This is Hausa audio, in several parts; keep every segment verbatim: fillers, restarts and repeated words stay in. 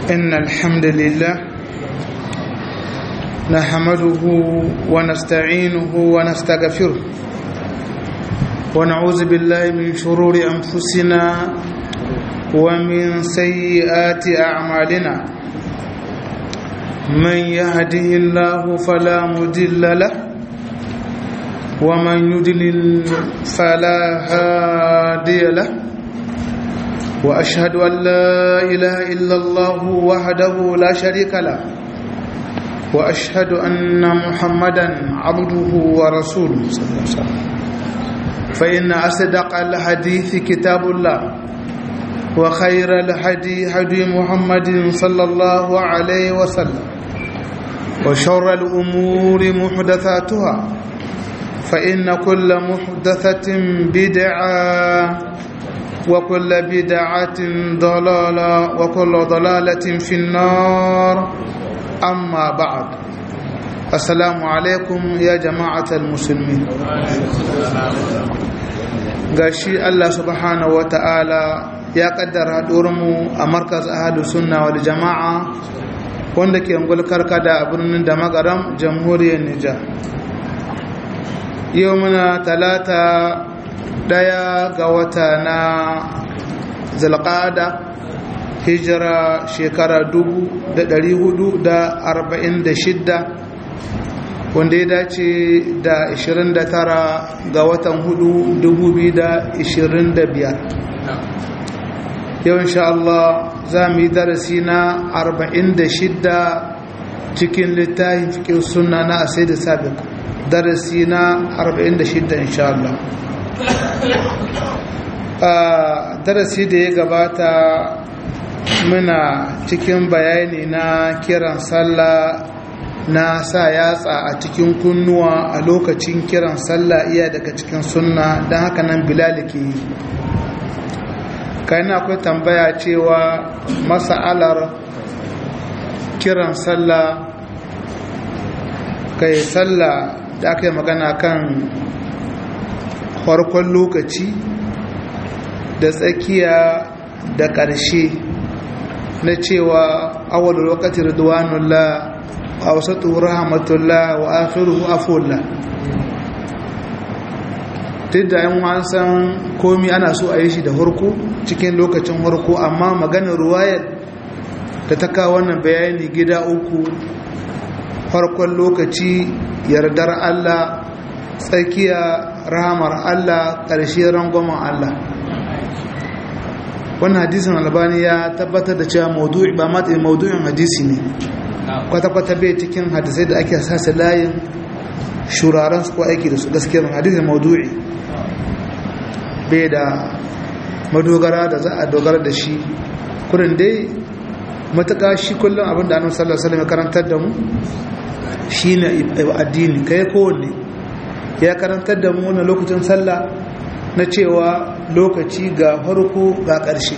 إن الحمد لله نحمده ونستعينه ونستغفره ونعوذ بالله من شرور أنفسنا ومن سيئات أعمالنا من يهده الله فلا مضل له ومن يضلل فلا هادي له وأشهد أن لا إله إلا الله وحده لا شريك له وأشهد أن محمدا عبده ورسوله صلى الله عليه وسلم فإن أصدق الحديث كتاب الله وخير الهدي هدي محمد صلى الله عليه وسلم وشر الأمور محدثاتها فإن كل محدثة بدعة وكل بدعة ضلالة وكل ضلالة في النار أما بعد السلام عليكم يا جماعة المسلمين gashi Allah subhanahu wa ta'ala ya kaddara haɗuwarmu a markaz ahadu sunna wal jama'a wanda ke ungul karkada a birnin da magaram jamhuriyar Nijar yau muna talata daya ga wata na zalqada hijira shekara dubu da dari hudu da arba'in da shidda wanda ya dace da ishirin da tara ga watan hudu dubu biyu da ishirin da biyar yau insha Allah za mu yi darasi na arba'in da shidda cikin littafin fiqh sunna na asai da sabiq darasi na arba'in da shidda insha Allah a darasi da ya gabata muna cikin bayani na kiran sallah na sa yatsa a cikin kunnuwa a lokacin kiran sallah iya daga cikin sunna don haka nan bilal ke yi kayan akwai tambaya cewa mas'alar kiran sallah kai sallah da aka yi magana kan farkon lokaci da tsakiya da ƙarshe na cewa awal lokaci ridwanullah a wasatu rahmatullah wa akhiruhu afullah duk da yan wasan komi ana so a yi shi da harko cikin lokacin harko amma maganar ruwayar da ta kawo wannan bayani gida uku farkon lokaci yardar Allah tsakiya rahamar Allah ƙarshe rangwamen Allah wannan hadisin albani ya tabbatar da cewa maudu'i ba matsayin maudu'in hadisi ne kwata-kwata bai cikin hadisai da ake sasa layin shuraren su ko aiki da su gaskiyar hadisin maudu'i bai da madogara da za a dogara da shi kurin dai matuƙa shi kullum abin da annabi sallallahu alaihi wasallam ya karantar da mu shine addini kai kowanne ya karantar da mu na lokacin sallah na cewa lokaci ga farko ga ƙarshe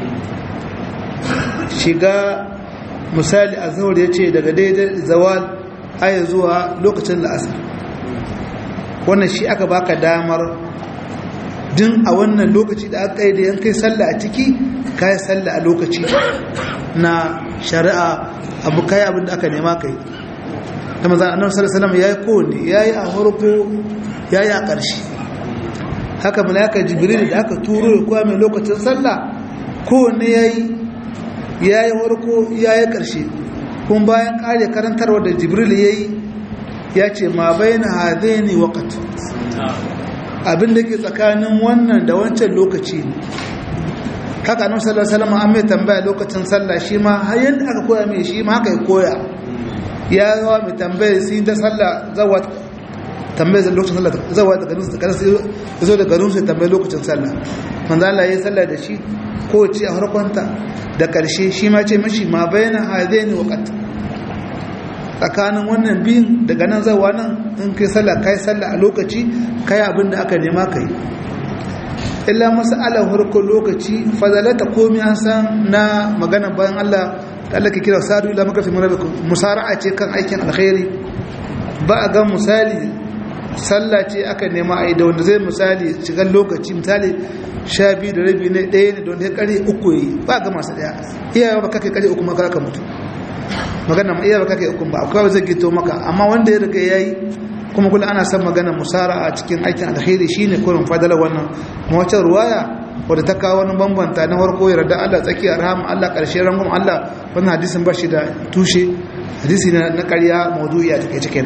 shiga misali a zuhur ya ce daga daidai zawal aya zuwa lokacin la'asar wannan shi aka baka damar din a wannan lokaci da aka yi da yankai sallah a ciki kayi sallah a lokaci na shari'a abu kayi abin da aka nema kai da mazan annabi sallallahu alaihi wasallam yayi kowanne yayi a farko yayi a ƙarshe haka malaika jibril da aka turo ya koya mai lokacin sallah kowanne yayi yayi farko yayi ƙarshe kun bayan kare karantarwa da jibril yayi ya ce ma baina hadaini waqt abin da ke tsakanin wannan da wancan lokaci ne haka annabi sallallahu alaihi wasallam an mai tambaya lokacin sallah shi ma har yanda aka koya mai shi ma haka ya koya ya zawa mai tambayar sai ta sallah zawa tambayar lokacin sallah zawa daga garin sai ya zo da garin sai tambayar lokacin sallah manzo Allah ya sallah da shi ko ce a harkonta da karshe shi ma ce mishi ma bayana hadaini waqt tsakanin wannan biyun daga nan zawa nan in kai sallah kai sallah a lokaci kai abin da aka nema kai illa mas'alar harkon lokaci fadalata komai an san na magana bayan Allah da Allah ke kira sadu ila makafi murabikum musara'a ce kan aikin alkhairi ba a ga misali sallah ce aka nema a yi da wanda zai misali shigar lokaci misali sha biyu da rabi ne ɗaya ne da wanda ya kare uku yi ba ga masu ɗaya iyawa ba kake kare uku maka aka mutu magana ma iyawa kake uku ba akwai zai gito maka amma wanda ya riga ya yi kuma kula ana son magana musara a cikin aikin alkhairi shine kurin fadalar wannan mawacin ruwaya wadda ta kawo wani bambanta na farko yarda Allah tsakiyar rahama Allah ƙarshe rangon Allah wannan hadisin ba shi da tushe hadisi na ƙarya maudu'i a take cikin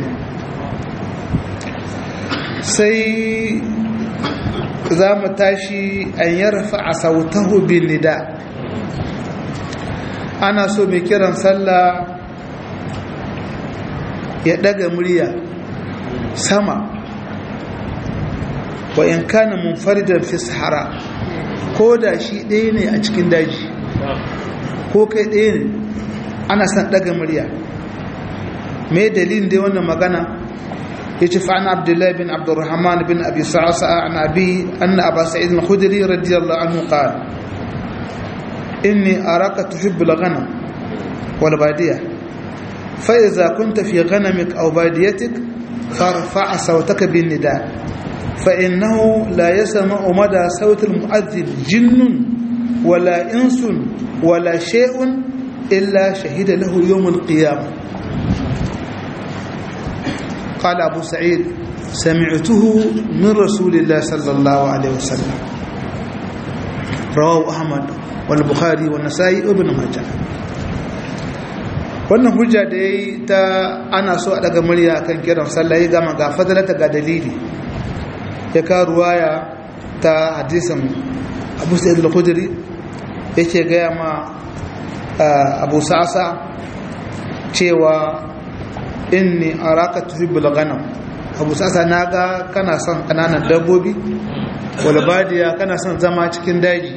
sai za mu tashi an yarfa a sautahu bin nida ana so mai kiran sallah ya daga murya sama wa in kana munfaridan fi sahara ko da shi ɗaya ne a cikin daji ko kai ɗaya ne ana son daga murya me dalilin dai wannan magana yace fa an abdullah bin abdurrahman bin abi sa'sa an abi anna aba sa'id al-khudri radiyallahu anhu qala inni araka tuhibbu al-ghanam wal badiyah fa idha kunta fi ghanamik aw badiyatik farfa' sawtaka bin nida fa innahu la yasma'u mada sawt al-mu'adhdhin jinnun wala insun wala shay'un illa shahida lahu yawm al-qiyamah. قال أبو سعيد سمعته من رسول الله صلى الله عليه وسلم رواه أحمد والبخاري والنسائي وابن ماجه. wannan hujja da yayi ta ana so a daga murya kan kiran sallah ya gama ga fadalata ga dalili ya ka ruwaya ta hadisin Abu Sa'id al-Khudri yake ga ma Abu Sa'sa cewa inni araka tuhibbul ghanam Abu Sa'sa naga kana son kananan dabbobi wal badiya kana son zama cikin daji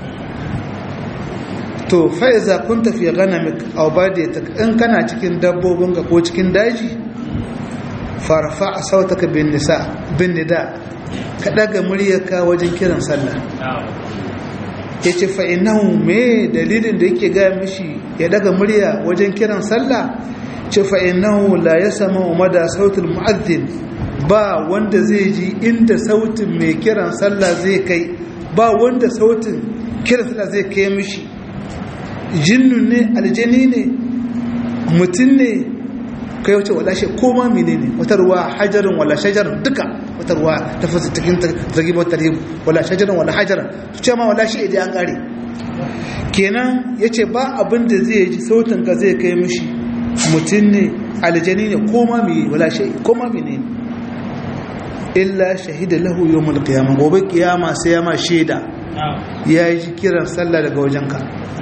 to fa iza kunta fi ghanamik aw badiyatak in kana cikin dabbobin ka ko cikin daji farfa sautaka bin nisa bin nida ka daga muryarka wajen kiran sallah yace fa innahu me dalilin da yake ga mishi ya daga murya wajen kiran sallah ce fa innahu la yasma'u mada sautul mu'adhdhin ba wanda zai ji inda sautin mai kiran sallah zai kai ba wanda sautin kiran sallah zai kai mishi jinnun ne aljani ne mutum ne kai wace wala shi koma menene wata ruwa hajarun wala shajarun duka wata ruwa ta fasa cikin zargi ba tarhib wala shajarun wala hajarun su ce ma wala shi idan an kare kenan yace ba abin da zai ji sautin ka zai kai mishi mutum ne aljani ne koma mai wala shai koma mai ne illa shahida lahu yawmul qiyamah gobe kiyama sai ya ma shaida ya yi kiran sallah daga wajenka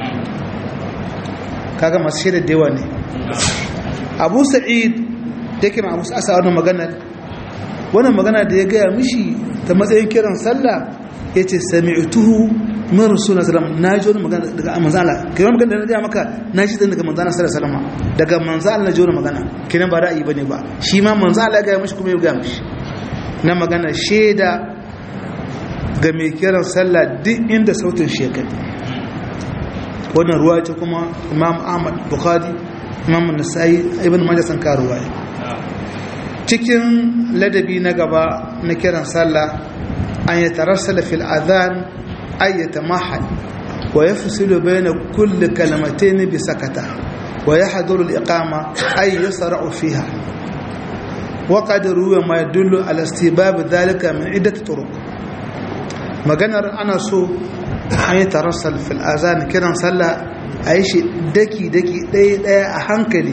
kaga masu shaida da yawa ne Abu Sa'id yake ma Abu Sa'sa wannan magana wannan magana da ya gaya mishi ta matsayin kiran sallah yace sami'tuhu min rasulullah sallallahu alaihi wasallam naji wani magana daga manzo Allah kai wani magana da ya maka naji din daga manzo Allah sallallahu alaihi wasallam daga manzo Allah naji wani magana kinan ba ra'ayi bane ba shi ma manzo Allah ya ga mishi kuma ya ga mishi na magana sheda ga mai kiran sallah duk inda sautin shi yake wannan ruwaya ce kuma Imam Ahmad Bukhari Imam Nasa'i Ibn Majah san ka ruwaya cikin ladabi na gaba na kiran sallah an yatarassala fil adhan أي يتمحل ويفصل بين كل كلمتين بسكتة ويحضر الإقامة أي يسرع فيها وقد روى ما يدل على استباب ذلك من عدة طرق maganar ana so an yi tarassal fil azan kiran sallah a yi shi daki-daki ɗaya-ɗaya a hankali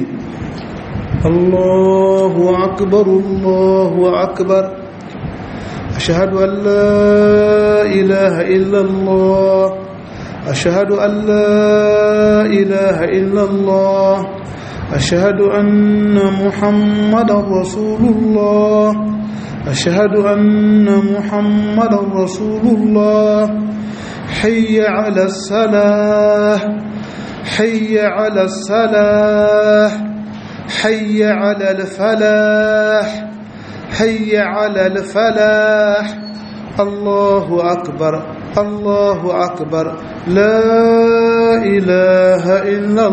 Allahu akbar Allahu akbar أشهد أن لا إله إلا الله أشهد أن لا إله إلا الله أشهد أن محمد رسول الله أشهد أن محمد رسول الله حي على الصلاة حي على الصلاة حي على الفلاح حي على الفلاح الله أكبر الله أكبر لا إله إلا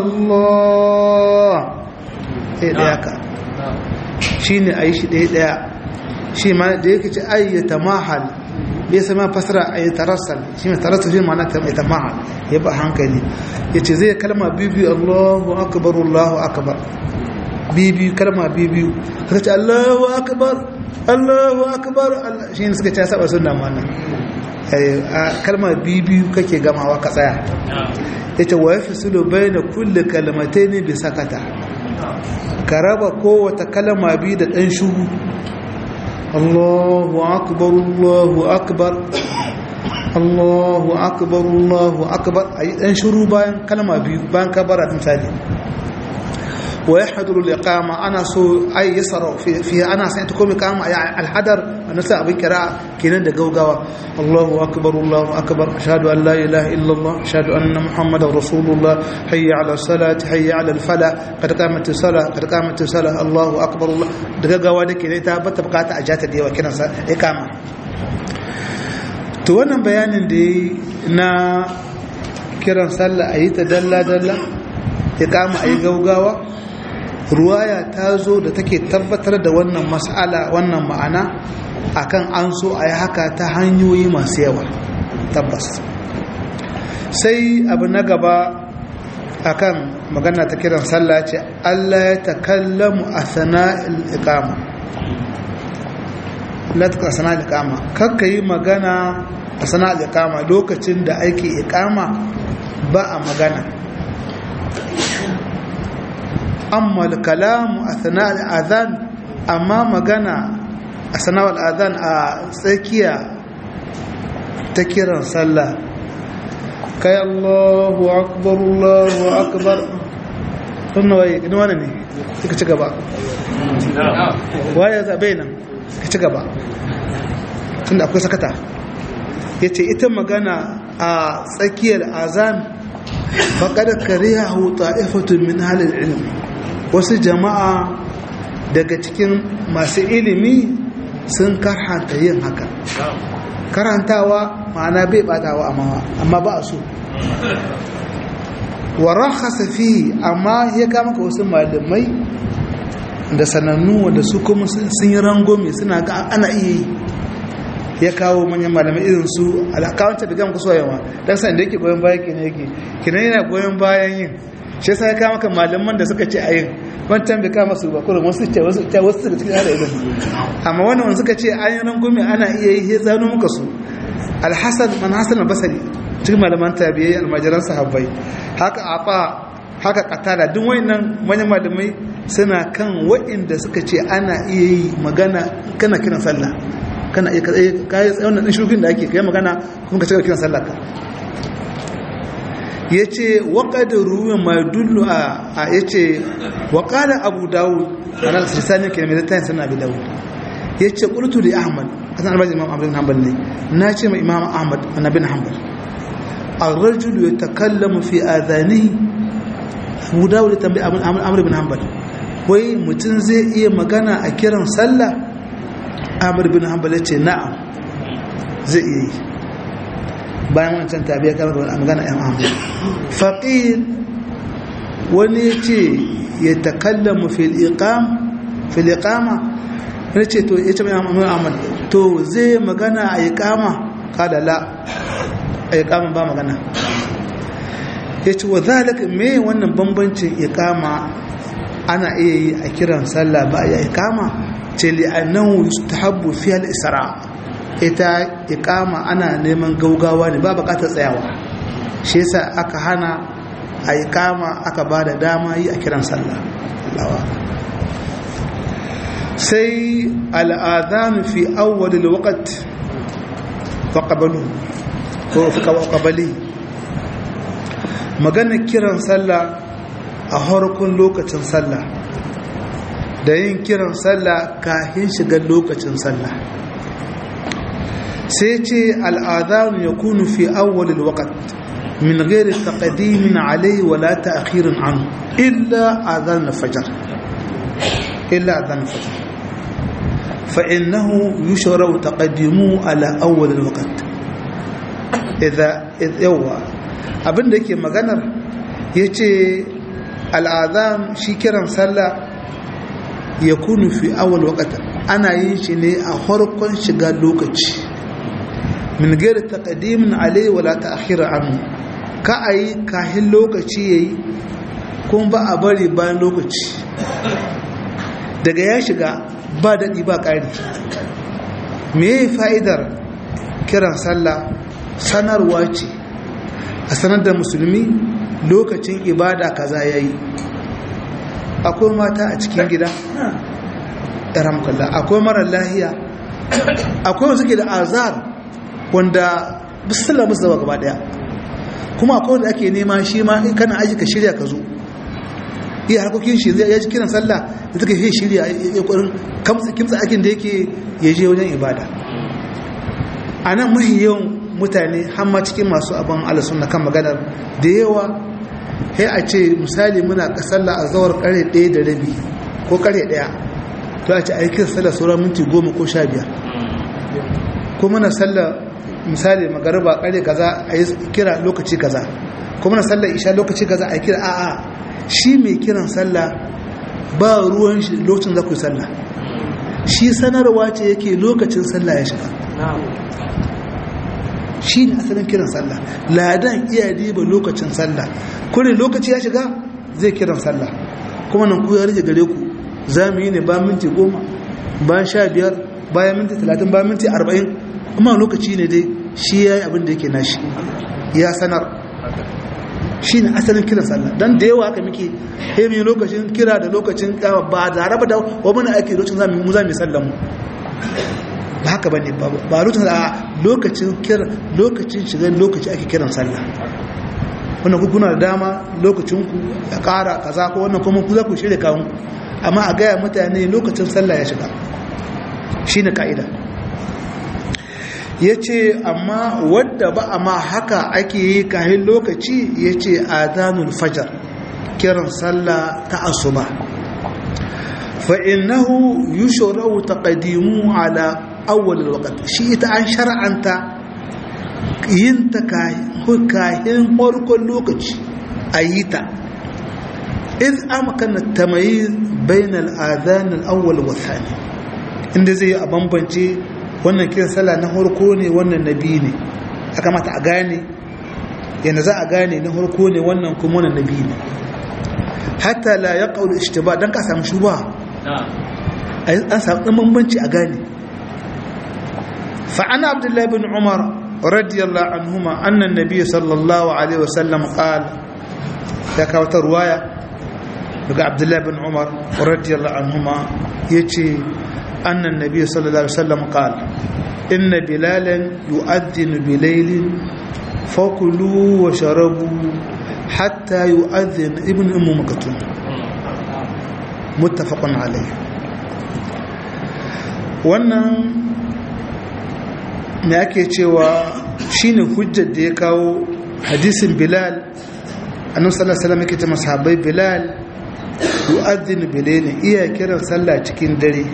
الله إيه ده شيني أيش ده ده shi ma da yake ce ayyata mahal bai sama fasara ayyata rassal shi mai tarassal shi ma na ayyata mahal ya ba hankali ya ce zai kalma biyu Allahu akbar Allahu akbar biyu kalma biyu ka ce Allahu akbar Allahu akbar shi ne suka ce saba sunna mana kalma biyu kake gamawa ka tsaya yace wa yafsilu bayna kulli kalmatayn bi sakata ka raba kowace kalma biyu da dan shugu Allahu akbar Allahu akbar Allahu akbar Allahu akbar ayi dan shuru bayan kalma biyu bayan kabara misali wa yahduru al-iqama ana so ay yasra fi fi ana sai ta komi kama ay al-hadar anasa abin kira kenan da gaugawa Allahu akbar Allahu akbar ashhadu an la ilaha illa Allah ashhadu anna muhammadar rasulullah hayya ala salati hayya ala al-falah qad qamat as-salah qad qamat as-salah Allahu akbar Allah da gaugawa da kenan ta bata bukata a jata da yawa kiran sa iqama to wannan bayanin da na kiran sallah ayi ta dalla dalla iqama ayi gaugawa ruwaya ta zo da take tabbatar da wannan mas'ala wannan ma'ana akan an so a yi haka ta hanyoyi masu yawa tabbas sai abu na gaba akan magana ta kiran sallah ce Allah ya takallamu a sana'il iqama la ta sana'il iqama kakka yi magana a sana'il iqama lokacin da ake iqama ba a magana amma kalamu a sana'ar azan amma magana a sana'ar azan a tsakiya ta kiran sallah kai Allahu akbar Allahu akbar wannan waye ni wannan ne kika ci gaba waye zabe nan ka ci gaba tunda akwai sakata yace ita magana a tsakiyar azan faqad kariyahu ta'ifatun min ahli al-ilm wasu jama'a daga cikin masu ilimi sun karhanta yin haka karantawa ma'ana bai batawa amma ba a so wa rakhasa fi amma ya ga maka wasu malamai da sanannu wanda su kuma sun yi rangome suna ga ana iya yi ya kawo manyan malamai irin su alakawanta da gama kusa yawa don san da yake goyon bayan kenan yake kenan yana goyon bayan yin shi yasa ya kawo maka malaman da suka ce a yin wancan bai kama su ba kuma wasu ce wasu ce wasu suka cikin hada ilimi amma wannan wanda suka ce an yi rangome ana iya yi ya zano muka su alhassan man hasan al-basri cikin malaman tabi'ai almajiran sahabbai haka afa haka katara duk wayannan manyan malamai suna kan wa'inda suka ce ana iya yi magana kana kiran sallah kana iya kai wannan din shugin da ake kai magana kuma ka cika kiran sallah ka yace waqad ruwa ma dullu a yace waqala abu daud ana sisani ke mai tayin sunan abi daud yace qultu li ahmad asan albaji imam abdul hanbal ne nace ma imam ahmad bin hanbal ar-rajulu yatakallamu fi adhanihi abu daud tambayi amr bin hanbal wai mutun zai iya magana a kiran sallah amr bin hanbal yace na'am zai iya yi bayan wancan tabiya kamar wani magana yan amma faqil wani ce ya takallamu fil iqam fil iqama ne ce to yace mai amma Ahmad to zai magana a iqama kada la a iqama ba magana yace wa zalika me wannan bambancin iqama ana iya yi a kiran sallah ba ya iqama ce li annahu yustahabbu fi al isra' ita ikama ana neman gaugawa ne ba bukatar tsayawa shi yasa aka hana a ikama aka ba da dama yi a kiran sallah sai al'adhan fi awwal alwaqt faqabalu ko faqabali magana kiran sallah a harkun lokacin sallah da yin kiran sallah kafin shiga lokacin sallah sai ce al'adhan ya kunu fi awwalil waqt min ghairi taqdimin alayhi wala ta'khirin anhu illa adhan al-fajr illa adhan al-fajr fa innahu yushra'u taqdimuhu ala awwal al-waqt idha yawa abinda yake maganar yace al'adhan shi kiran sallah ya kunu fi awwal waqt ana yin shi ne a farkon shiga lokaci min gairi taqdimin alai wala ta'khir anhu ka ayi kahin lokaci yayi kuma ba a bari bayan lokaci daga ya shiga ba dadi ba ƙari me fa'idar kiran sallah sanarwa ce a sanar da musulmi lokacin ibada kaza yayi akwai mata a cikin gida ɗaramkalla akwai marar lahiya akwai wasu ke da azar wanda bisallah musu zaba gaba daya kuma akwai wanda ake nema shi ma kana aji ka shirya ka zo iya harkokin shi zai yaji kiran sallah da suka yi shirya ya kwarin kimtsa aikin da yake ya je wajen ibada a nan mahi yawan mutane hamma cikin masu abin alasun kan maganar da yawa sai a ce misali muna sallah a zawar kare ɗaya da rabi ko kare ɗaya to a ce aikin sallah sauran minti goma ko sha biyar ko muna sallah misali magariba kare kaza a yi kira lokaci kaza ko muna sallah isha lokaci kaza a yi kira a'a shi mai kiran sallah ba ruwan shi lokacin za ku yi sallah shi sanarwa ce yake lokacin sallah ya shiga shi ne asalin kiran sallah ladan iya diba lokacin sallah kuri lokaci ya shiga zai kiran sallah kuma nan ku ya rage gare ku za mu yi ne ba minti goma ba sha biyar bayan minti talatin ba minti arba'in amma lokaci ne dai shi ya yi abin da yake nashi ya sanar shi ne asalin kiran sallah don da yawa haka muke hemi lokacin kira da lokacin kawa ba da raba da wa muna ake lokacin za mu za mu sallamu ba haka bane ba lokacin a lokacin kira lokacin shiga lokaci ake kiran sallah wannan ku kuna da dama lokacin ku ya kara kaza ko wannan kuma ku za ku shirye kawun amma a gaya mutane lokacin sallah ya shiga shine kaida yace amma wadda ba amma haka ake yi kahin lokaci yace adanul fajr kiran sallah ta asuba fa innahu yushra'u taqdimu ala awwal alwaqt shi ita an shar'anta yin ta kahin farkon lokaci ayita iz amkana tamayiz bayna al-adhan al-awwal wa thani inda zai a bambance wannan kiran sallah na farko ne wannan nabi ne aka mata a gane yana za a gane na farko ne wannan kuma wannan nabi ne hatta la yaqul ishtiba dan ka samu shuba an samu bambanci a gane fa ana abdullahi ibn umar radiyallahu anhuma anna an-nabiy sallallahu alaihi wasallam qala da ka wata ruwaya daga abdullahi ibn umar radiyallahu anhuma yace anna an-nabiy sallallahu alaihi wasallam qala inna bilalan yu'adhdhinu bilaylin fakulu wa sharabu hatta yu'adhdhin ibn umm maktum muttafaqun alayh wannan me ake cewa shine hujjar da ya kawo hadisin bilal annabi sallallahu alaihi wasallam yake ta masahabai bilal yu'adhdhinu bilaylin iya kiran sallah cikin dare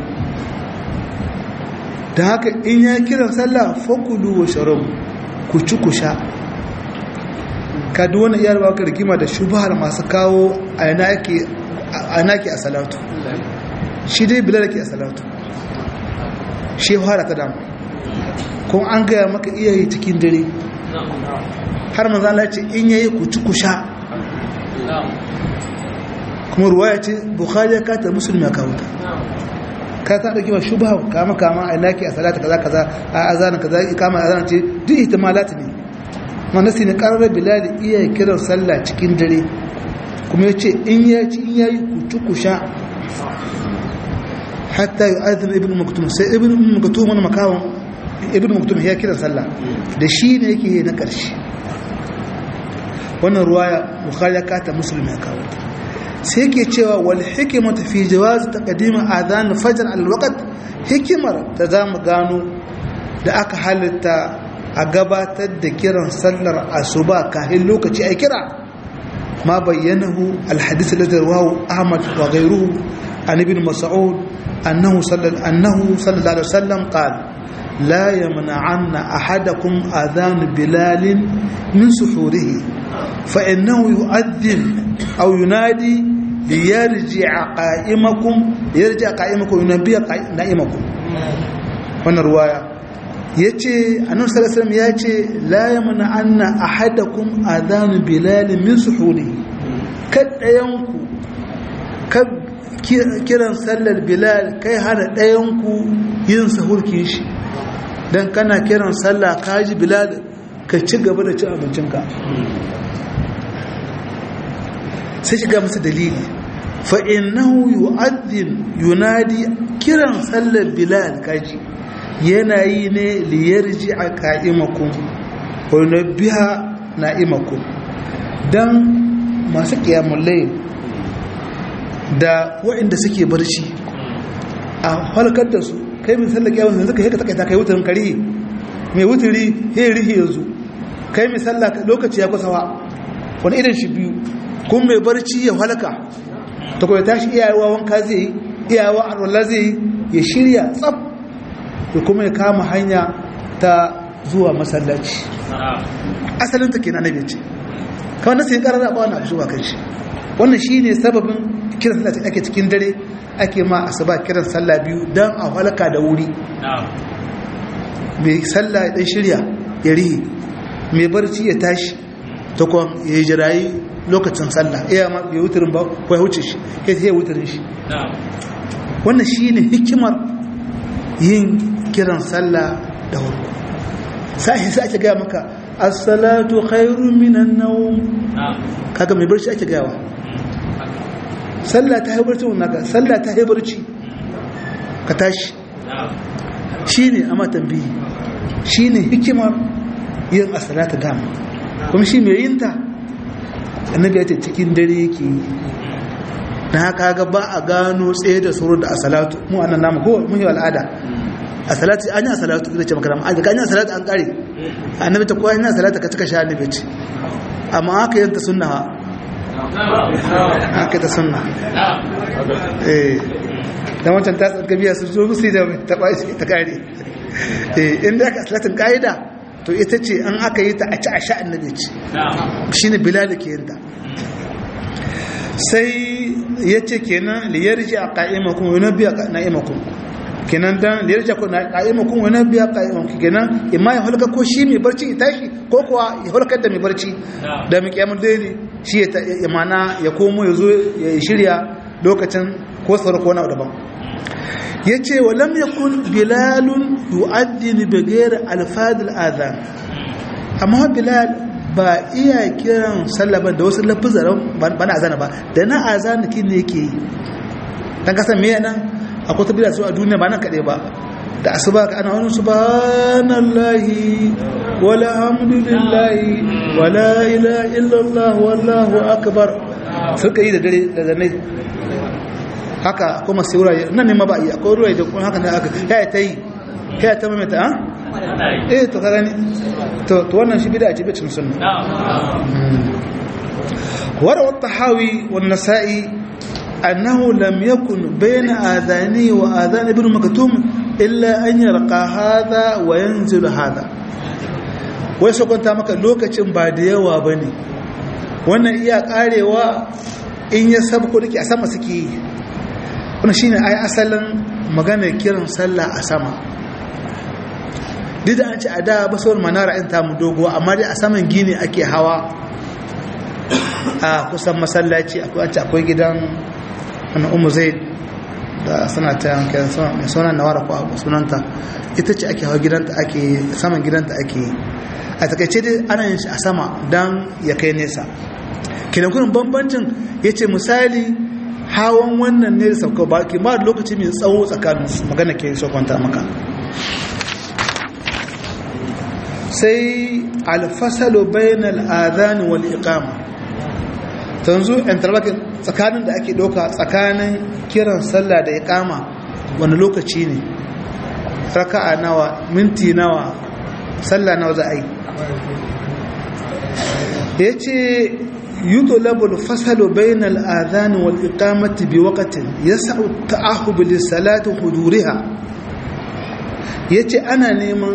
da haka in ya kiran sallah fakulu wa sharabu ku ci ku sha ka duk wani iyar ba ka rigima da shubhar masu kawo a yana ake a salatu shi dai bilal ke a salatu shi fara ta damu kuma an gaya maka iyaye cikin dare har manzo Allah ce in yayi ku ci ku sha kuma ruwaya ce bukhari ya kata muslim ya kawo ta ka ta dauki ba shubha kama kama a naki a salata kaza kaza a azana kaza kama azana ce duk ihtimalat ne manasi ne karar bilal iya kiran sallah cikin dare kuma yace in ya ci in yayi ku ci ku sha hatta yu'adhin ibn maktum sai ibn maktum wannan makawan ibn maktum ya kiran sallah da shi ne yake na karshe wannan ruwaya bukhari ya kata muslim ya kawo sai yake cewa wal hikmatu fi jawaz taqdim adhan fajr al waqt hikimar da zamu gano da aka halitta a gabatar da kiran sallar asuba kafin lokaci ai kira ma bayyanahu al hadith alladhi rawahu ahmad wa ghayruhu an ibn mas'ud annahu sallallahu annahu sallallahu alaihi wasallam qala la yamna'anna ahadakum adhan bilal min suhurihi fa innahu yu'adhdhin aw yunadi liyarji'a qa'imakum liyarji'a qa'imakum yunabbiya na'imakum wannan ruwaya yace annabi sallallahu alaihi wasallam yace la yamna anna ahadakum adhan bilal min suhuri kadayanku kad kiran sallar bilal kai hana dayanku yin sahurkin shi dan kana kiran sallah kaji bilal ka ci gaba da cin abincinka sai shiga masa dalili fa innahu yu'adhdhin yunadi kiran sallar bilal kaji yana yi ne liyarji'a qa'imakum wa yunabbiha na'imakum dan masu qiyamul layl da waɗanda suke barci a halkar da su kai min sallar qiyamul layl suka haka takaita kai wuturin kare mai wuturi he rihi yanzu kai mi sallah lokaci ya kusawa wani irin shi biyu kun mai barci ya halaka ta kuma tashi iyayewa wanka zai yi iyayewa arwallah zai yi ya shirya tsab da kuma ya kama hanya ta zuwa masallaci asalin ta kenan annabi ce kawai nasu yi karar abawa na abu zuwa kan shi wannan shi ne sababin kiran sallah ake cikin dare ake ma asuba kiran sallah biyu don a halaka da wuri mai sallah ya dan shirya ya rihi mai barci ya tashi ta kwan ya yi jirayi lokacin sallah iya ma bai wuturin ba ko ya wuce shi kai sai ya wuturin shi wannan shine hikimar yin kiran sallah da wuri sai sai ake ga maka as-salatu khairun minan nawm kaga mai barci ake gawa sallah ta haibarci wannan ga sallah ta haibarci ka tashi shine amma tambayi shine hikimar yin as-salatu dama kuma shi mai yin ta annabi ya ce cikin dare yake yi na haka ga ba a gano tsaye da suru da asalatu mu annan namu ko mun yi al'ada asalatu an yi asalatu da ce maka an ga an yi asalatu an kare annabi ta kowa an yi asalatu ka cika sha annabi ce amma haka yin ta sunna haka ta sunna eh dan wancan ta tsaka biya su zo musu da ta bashi ta kare eh inda aka asalatun kaida to ita ce an aka yi ta a ci a sha annabi ce shi ne bilal ke yin ta sai ya ce kenan liyarji a ƙa'imakun wani biya na'imakun kenan dan liyarji a ƙa'imakun wani biya ƙa'imakun kenan imma ya halka ko shi mai barci ya tashi ko kuwa ya halkar da mai barci da mai ƙyamun daidai shi ya mana ya komo ya zo ya shirya lokacin ko sauran ko na daban ya ce wa lam yakun bilalun yu'addini bi ghairi alfadil adhan amma bilal ba iya kiran sallaban da wasu lafuzan ba na azana ba da na azana kin ne yake yi dan kasan me yana akwai tabbata su a duniya ba nan kade ba da asuba ka ana wani subhanallahi wala hamdulillahi wala ilaha illallah wallahu akbar suka yi da dare da zanai haka kuma sai wurare nan ne ma ba iya akwai ruwaye da kuma haka ne aka kai ta yi kai ta mamata ha eh to ka gani to to wannan shi bid'a ce bacin sunna wara at-tahawi wan nasa'i annahu lam yakun bayna adhani wa adhan ibn maktum illa an yarqa hadha wa yanzil hadha wai so kwanta maka lokacin ba da yawa bane wannan iya karewa in ya sabko dake a sama suke yi wannan shine ai asalin maganar kiran sallah a sama duk da an ci a da basawar manara in ta mu dogo amma dai a saman gini ake hawa a kusan masallaci akwai an ci akwai gidan wani umu zai da suna ta yankin mai sunan nawara ko abu sunanta ita ce ake hawa gidanta ake saman gidanta ake a takaice dai ana yin shi a sama don ya kai nesa kinan kunin bambancin ya ce misali hawan wannan ne da sauka ba ke ma lokaci mai tsawo tsakanin magana ke so kwanta maka sai alfasalo bainal adhan wal iqama tanzu interlakin tsakanin da ake doka tsakanin kiran sallah da iqama wani lokaci ne raka'a nawa minti nawa sallah nawa za a yi yace يطلب الفصل بين الآذان والإقامة بوقت يسع التأهب للصلاة حضورها yace ana neman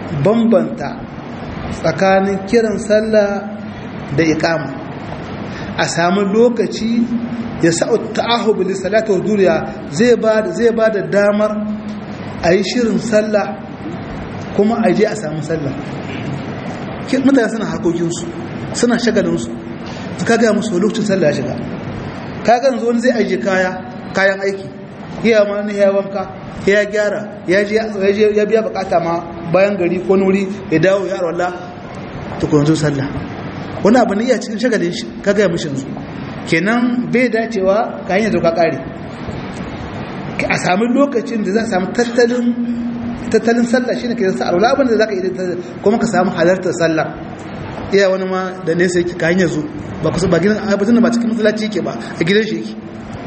bambanta tsakanin kiran sallah da iqama a samu lokaci ya sa'u ta'ahub li salati wa duriya zai ba zai ba da damar a yi shirin sallah kuma a je a samu sallah. Mutane suna harkokinsu suna shagalinsu su kaga musu lokacin sallah ya shiga. Kaga yanzu wani zai aje kaya kayan aiki iya ma ne ya wanka ya gyara ya je ya biya bukata ma bayan gari ko nuri ya dawo ya rawalla to ko yanzu sallah wani abu ne iya cikin shagalin shi kaga ya mishin su kenan bai dacewa kayan yanzu ka kare a samu lokacin da za a samu tattalin tattalin sallah shine ke sa alwala abin da zaka yi kuma ka samu halartar sallah iya wani ma da ne sai ka hanya zo ba kusa ba gidan abatun ba cikin masallaci yake ba a gidan shi yake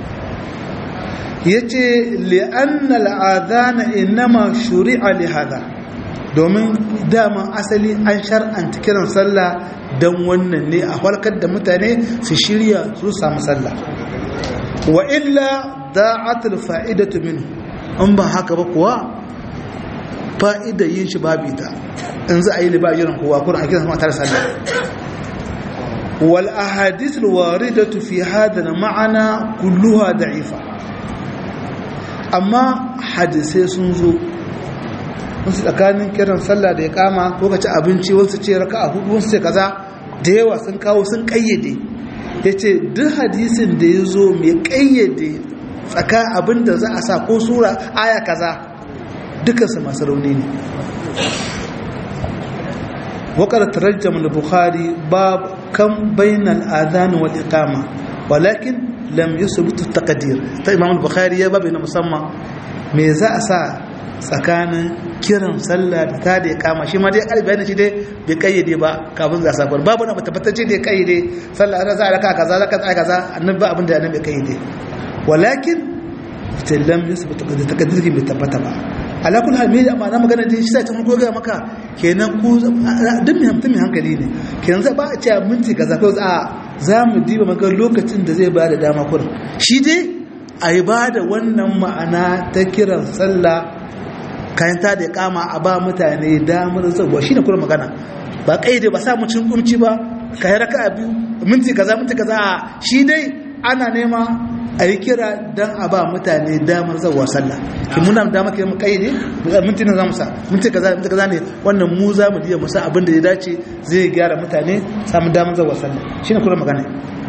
yace li anna al-adhana inma shuri'a li hada domin dama asali an shar'anta kiran sallah dan wannan ne a halkar da mutane su shirya su samu sallah wa illa da'at al-fa'idatu minhu an ba haka ba kuwa fa'ida yin shi babu ita in za a yi liba jiran kowa kuma a kiran sama tare sallah wal ahadith al waridatu fi hada ma'ana kulluha da'ifa amma hadisai sun zo wasu tsakanin kiran sallah da ya kama ko ka ci abinci wasu ce raka'a hudu wasu ce kaza da yawa sun kawo sun kayyade yace duk hadisin da ya zo mai kayyade tsaka abin da za a sa ko sura aya kaza dukansu masu rauni ne. Waƙar tarajjam al-Bukhari bab kan bainal adhan wal iqama walakin lam yusbut at-taqdir ta Imam al-Bukhari ya babu na musamman me za a sa tsakanin kiran sallah da ta da iqama shi ma dai albayani shi dai bai kayyade ba kafin za safar babu na tabbatacce da kayyade sallah za a raka kaza zaka tsaya kaza annabi abin da annabi kayyade walakin lam yusbut at-taqdir bai tabbata ba ala kullu hal me amma na magana da shi sai ta ko ga maka kenan ku duk mai hamtun mai hankali ne kenan za ba a ce minti kaza ko a za mu diba maka lokacin da zai ba da dama kurin shi dai a yi ba da wannan ma'ana ta kiran sallah kayan ta da kama a ba mutane damar zabuwa shi ne kurin magana ba kaide ba sa mu cin kumci ba kayi raka'a biyu minti kaza minti kaza a shi dai ana nema a yi kira don a ba mutane damar zauwa sallah ki muna damar kai mu kaide minti na zamu sa minti kaza minti kaza ne wannan mu za mu diya mu sa abin da ya dace zai gyara mutane samu damar zauwa sallah shine kuma magana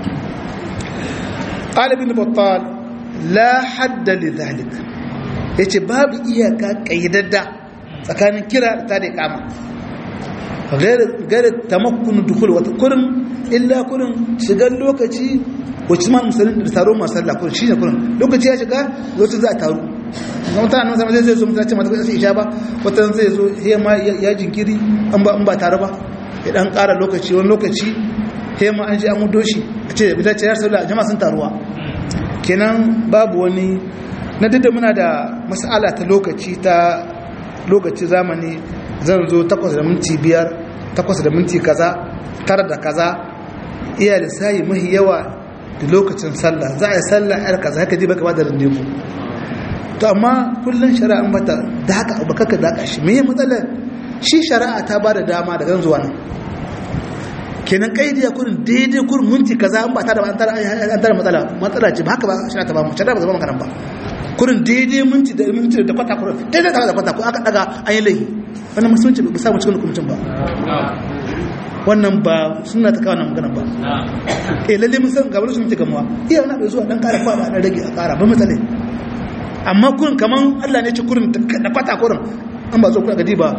qala ibn battal la hadda li dhalik yace babu iyaka kaidadda tsakanin kira da ta da kama غير غير تمكن الدخول وتكرم الا كرم shigar lokaci wacce ma musulun da taro masu sallah kurin shi ne kurin lokaci ya shiga lokacin za a taru ga mutane nan zama zai zo mutane ce mata sai isha ba wata zai zo he ma ya jinkiri an ba an ba tare ba ya dan ƙara lokaci wani lokaci he ma an ji an mudo shi a ce bida ce ya sallah jama'a sun taruwa kenan babu wani na duk da muna da mas'ala ta lokaci ta lokaci zamani zan zo takwas da minti biyar takwas da minti kaza tara da kaza iya da sayi mahi yawa da lokacin sallah za a yi sallah yar kaza haka ji baka ba da rindeku to amma kullum shari'a bata da haka abu kaka da haka shi meye matsalar shi shari'a ta ba da dama daga zuwa nan kenan kaidi ya kurin daidai kurin minti kaza an ba ta da an tara matsala matsala ce ba haka ba shari'a ta ba mu shari'a ba zama magana ba kurin daidai minti da minti da kwata kurin daidai da kwata ko aka daga an yi laifi wannan musulunci ba samu cikin hukuncin ba wannan ba suna ta kawo nan magana ba eh lalle mun san gabar su muke gamuwa iya wani abu zuwa dan kara kwada dan rage a kara ba matsale amma kurin kaman Allah ne ce kurin da kwata kurin an ba zo ku ga diba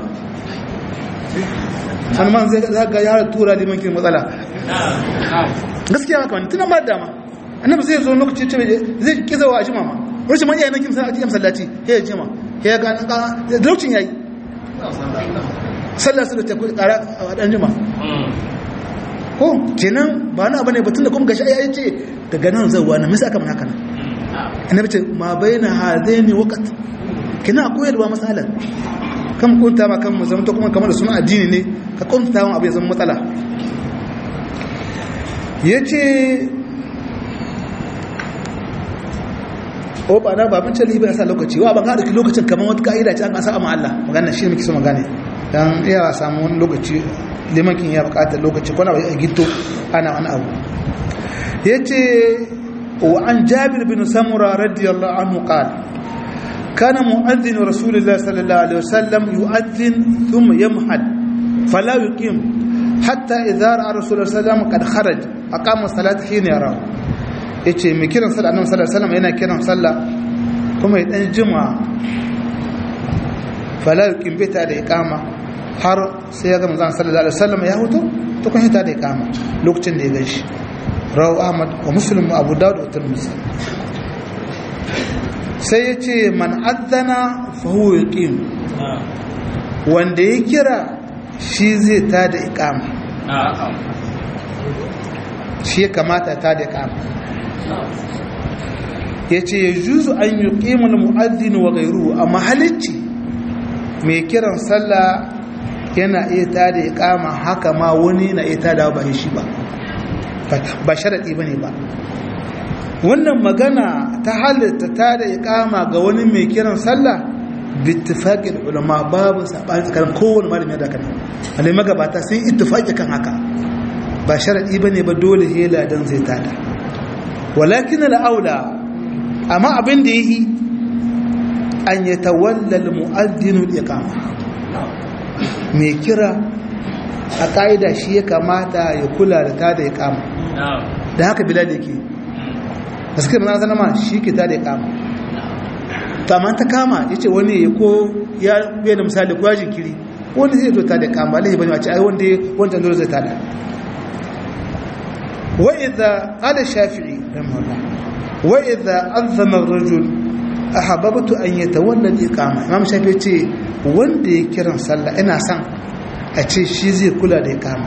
Salman zai ga yara tura liman kin matsala gaskiya haka wani tunan ba da dama annabi zai zo lokaci ce zai kiza wa ajima ma rashin man iyayen kin sallaci masallaci he ya jima he ya ga da lokacin yayi sallar su da ta kara a dan jima ko kenan ba na bane batun da kuma gashi ayi ce daga nan zawa na misa aka mun haka nan annabi ce ma baina hadaini waqt kina koyarwa masalan kan kunta ma kan mu zama to kuma kamar da suna addini ne ka kunta mu abu ya zama matsala yace o ba na babin cali ba ya sa lokaci wa ban haɗa lokacin kamar wata ka'ida ce an asa amma Allah magana shi ne muke so magana dan iya samu wani lokaci limankin ya buƙatar lokaci kwana bai gito ana wani abu yace wa an Jabir bin Samura radiyallahu anhu qala kana mu'adhdhin Rasulullah sallallahu alaihi wasallam yu'adhdhin thumma yamhad fala yuqim hatta idha ra'a Rasulullah sallallahu alaihi wasallam qad kharaja aqama as-salata hina yara yace mai kiran sallah annabi sallallahu alaihi wasallam yana kiran sallah kuma ya dan jima fala yuqim bita da iqama har sai ya ga manzon sallallahu alaihi wasallam ya huto to kun hita da iqama lokacin da ya gaishe rawu Ahmad wa Muslim wa Abu Dawud wa Tirmidhi sai yace man adana fa huwa yuqim wanda ya kira shi zai ta da iqama shi kamata ta da iqama yace yajuzu an yuqima al-mu'adhdhin wa ghayruhu amma halicci mai kiran sallah yana iya ta da iqama haka ma wani na iya ta da ba shi ba ba sharadi bane ba wannan magana ta halitta ta da iqama ga wani mai kiran sallah bittifaqil ulama babu sabani tsakanin kowanne malami da kana malai magabata sun ittifaqi kan haka ba sharadi bane ba dole hela dan zai tada walakin al-aula amma abin da yi an yatawalla al-mu'adhdhin al-iqama mai kira a kaida shi ya kamata ya kula da tada iqama da haka bilal yake gaskiya manzo sallama shi ke tada iqama to amma ta kama yace wani ya ko ya bai da misali ko ya jinkiri wani zai zo tada iqama alai bane wace ai wanda wanda dole zai tada wa idha qala shafi'i rahimahullah wa idha azama ar-rajul ahabbtu an yatawalla al-iqama imam shafi'i ce wanda ya kiran sallah ina son a ce shi zai kula da iqama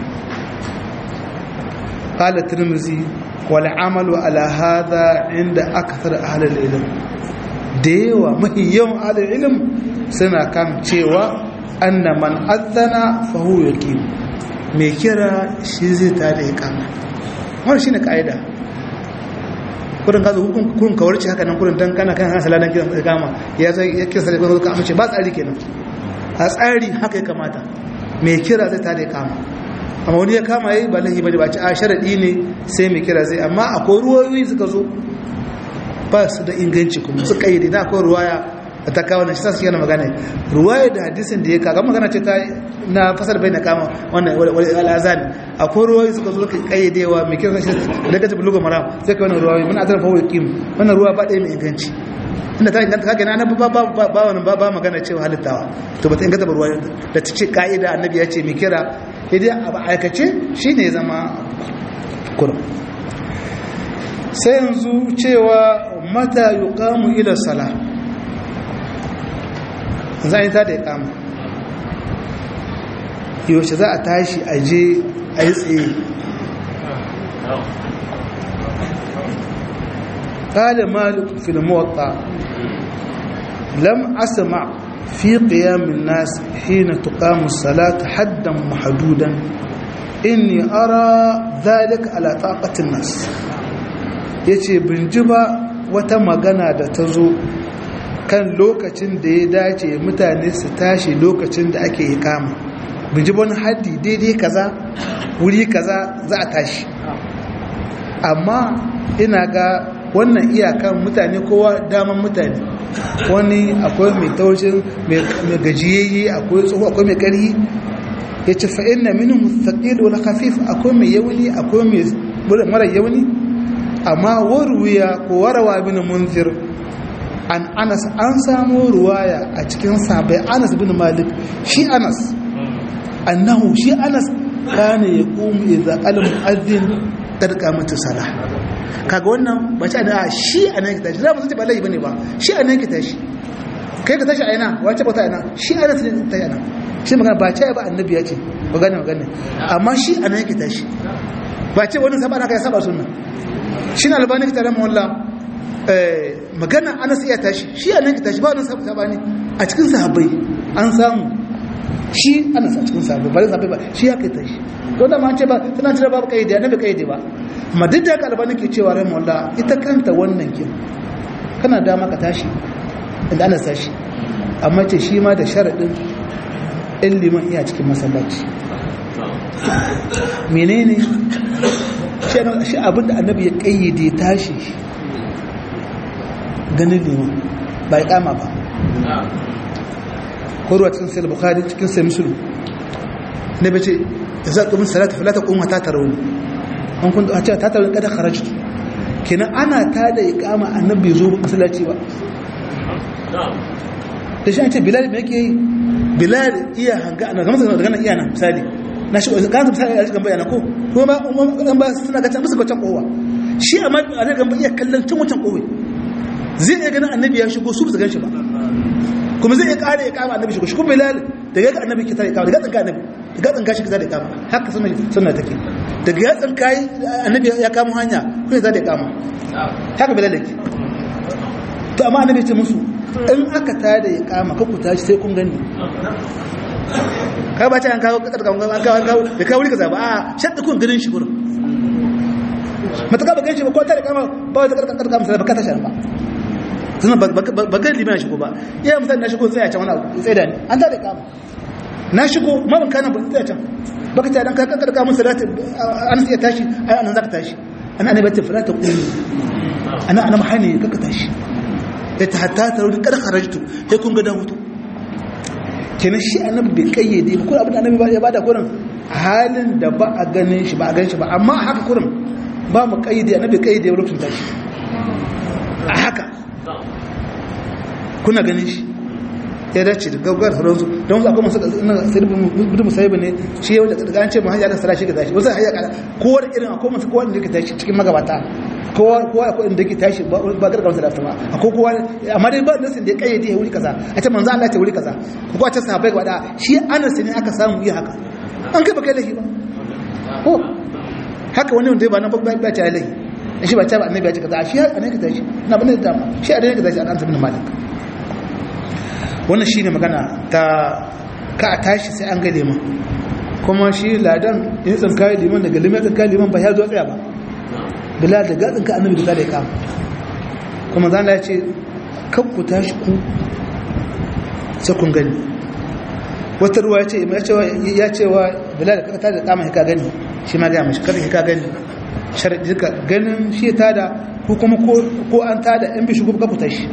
qala tirmidhi wal amalu ala hadha inda akthar ahli al-ilm da yawa mahi yawan ahli al-ilm suna kan cewa anna man adhana fa huwa yaqim me kira shi zai ta da iqama wannan shine kaida kurin ka zo kun kawarci haka nan kurin dan kana kan hasala dan kiran iqama ya zai ya kira sai ka amince ba tsari kenan a tsari haka ya kamata mai kira zai tada iqama amma wani ya kama yayi ba lahi bane ba ci a sharadi ne sai mai kira zai amma akwai ruwayoyi suka zo ba su da inganci kuma su kayyade na akwai ruwaya da ta kawo nan shi sai yana magana ruwaya da hadisin da ya kaga magana ce ta na fasal bai na kama wannan wal azan akwai ruwayoyi suka zo ka kayyadewa mai kira shi da ka tabbulu maram sai ka wannan ruwayoyi mun azan fa wakim wannan ruwa ba da mai inganci inda ta inganta kage na ba ba ba wannan ba ba magana cewa halittawa to ba ta inganta ruwa da ta ce kaida annabi ya ce mai kira idai a aikace shine zama kurum sai yanzu cewa mata yuqamu ila salah zai ta da iqama yaushe za a tashi aje ayi tsaye قال مالك في الموطأ لم أسمع في قيام الناس حين تقام الصلاة حدا محدودا إني أرى ذلك على طاقة الناس yace bin ji ba wata magana da ta zo kan lokacin da ya dace mutane su tashi lokacin da ake yi kama bin ji wani haddi daidai kaza wuri kaza za a tashi amma ina ga wannan iyakan mutane kowa daman mutane wani akwai mai taushin mai gajiyayye akwai tsoho akwai mai ƙarhi ya ce fa'in na minin mustaƙil wani khafif akwai mai yauni akwai mai mara yauni amma waruwa ko warawa bin munzir an anas an samu ruwaya a cikin sabai anas bin malik shi anas annahu shi anas kana ya ƙumu idan al-mu'addin tarka mata salah kaga wannan ba ci da shi a nan kita shi za mu san ba laifi bane ba shi a nan kita shi kai ka tashi a ina wace bauta ina shi a nan ta yana shi magana ba ce ba annabi ya ce magana magana amma shi a nan kita shi ba ce wani saba na kai saba sunna shi na albani kita ran wallah eh magana Anas iya tashi shi a nan kita shi ba wani saba ne a cikin sahabbai an samu shi Anas a cikin sahabbai ba sahabbai ba shi ya kai tashi to da ma ce ba tana cire babu kaidi annabi kaidi ba amma duk da kalbani ke cewa rai mawalla ita kanta wannan kin kana dama ka tashi inda ana tashi amma ce shi ma da sharaɗin ɗin liman iya cikin masallaci menene shi abinda annabi ya kayyade tashi ganin liman ba ya kama ba ko ruwa cikin sai bukhari cikin sai muslim ne bace za ku min salatu falata kuma ta tarawuni an kun a ce ta tarawuni kada kharajtu kenan ana ta da iqama annabi zo masallaci ba da shi an ce bilal me yake yi bilal iya hanga na gamsa daga nan iya nan misali na shi kan misali a cikin bayana ko ko ba an ba suna ga can musu ga can kowa shi amma a daga iya kallon tun mutan kowa zai iya ganin annabi ya shigo su ba su gan shi ba kuma zai iya kare ya kama annabi shigo shi kuma bilal daga ga annabi kita ya kama daga tsanka annabi daga tsanka shi za da kama haka sunna sunna take daga ya tsanka annabi ya kama hanya kuma za da kama haka bilal yake to amma annabi ya ce musu in aka tada ya kama ka ku tashi sai kun gani ka ba ta an kawo kadar kan an kawo an kawo da kawo rika zaba a shadda kun ganin shi gurin mata ka ba ganin shi ba ko ta da kama ba ta kadar kan sai ba ka tashi ba sunan ba gani liman shigo ba iya mutane na shigo tsaya can wani abu tsaye da ni an tada kama na shigo ma ban kana ba tsaya can baka ta dan ka kadar kan salati an sai tashi ai anan zaka tashi ana ne bace fara ta kullu ana ana mahani kaka tashi ita hatta ta rudi kada kharajtu sai kun ga da mutu kenan shi annabi bai kayyade ba ko abin annabi ba ya bada kurin halin da ba a ganin shi ba a ganin shi ba amma haka kurin ba mu kayyade annabi kayyade lokacin tashi a haka kuna ganin shi ya dace da gaggar sauransu don su akwai masu sai musaibu ne shi yau da daga an ce mahajji ala sara shi ga tashi wasu hayya kala kowar irin akwai masu kowar da ke tashi cikin magabata kowa akwai inda ke tashi ba gargar wasu lafi ba akwai kowa amma dai ba nasin da ya kayyade ya wuri kaza a ce manzo Allah ta wuri kaza ko kuwa ce sahabbai ga wada shi anas ne aka samu yi haka an kai ba kai lahi ba ko haka wani wanda ba nan ba ba ta lahi shi ba ta ba annabi ya ce kaza shi annabi ka tashi na bane da dama shi annabi ka tashi an tabbata malik wannan shine magana ta ka tashi sai an ga liman kuma shi ladan in tsanka liman daga liman tsanka liman ba ya zo tsaya ba bila da gadin ka annabi da ya kama kuma zan ya ce kan ku tashi ku sai kun gani wata ruwa ya ce ya cewa bila da kaka tada kama ka gani shi ma ga mashi kada ka gani sharadi ka ganin shi tada ko kuma ko an tada in bi shi ku ku tashi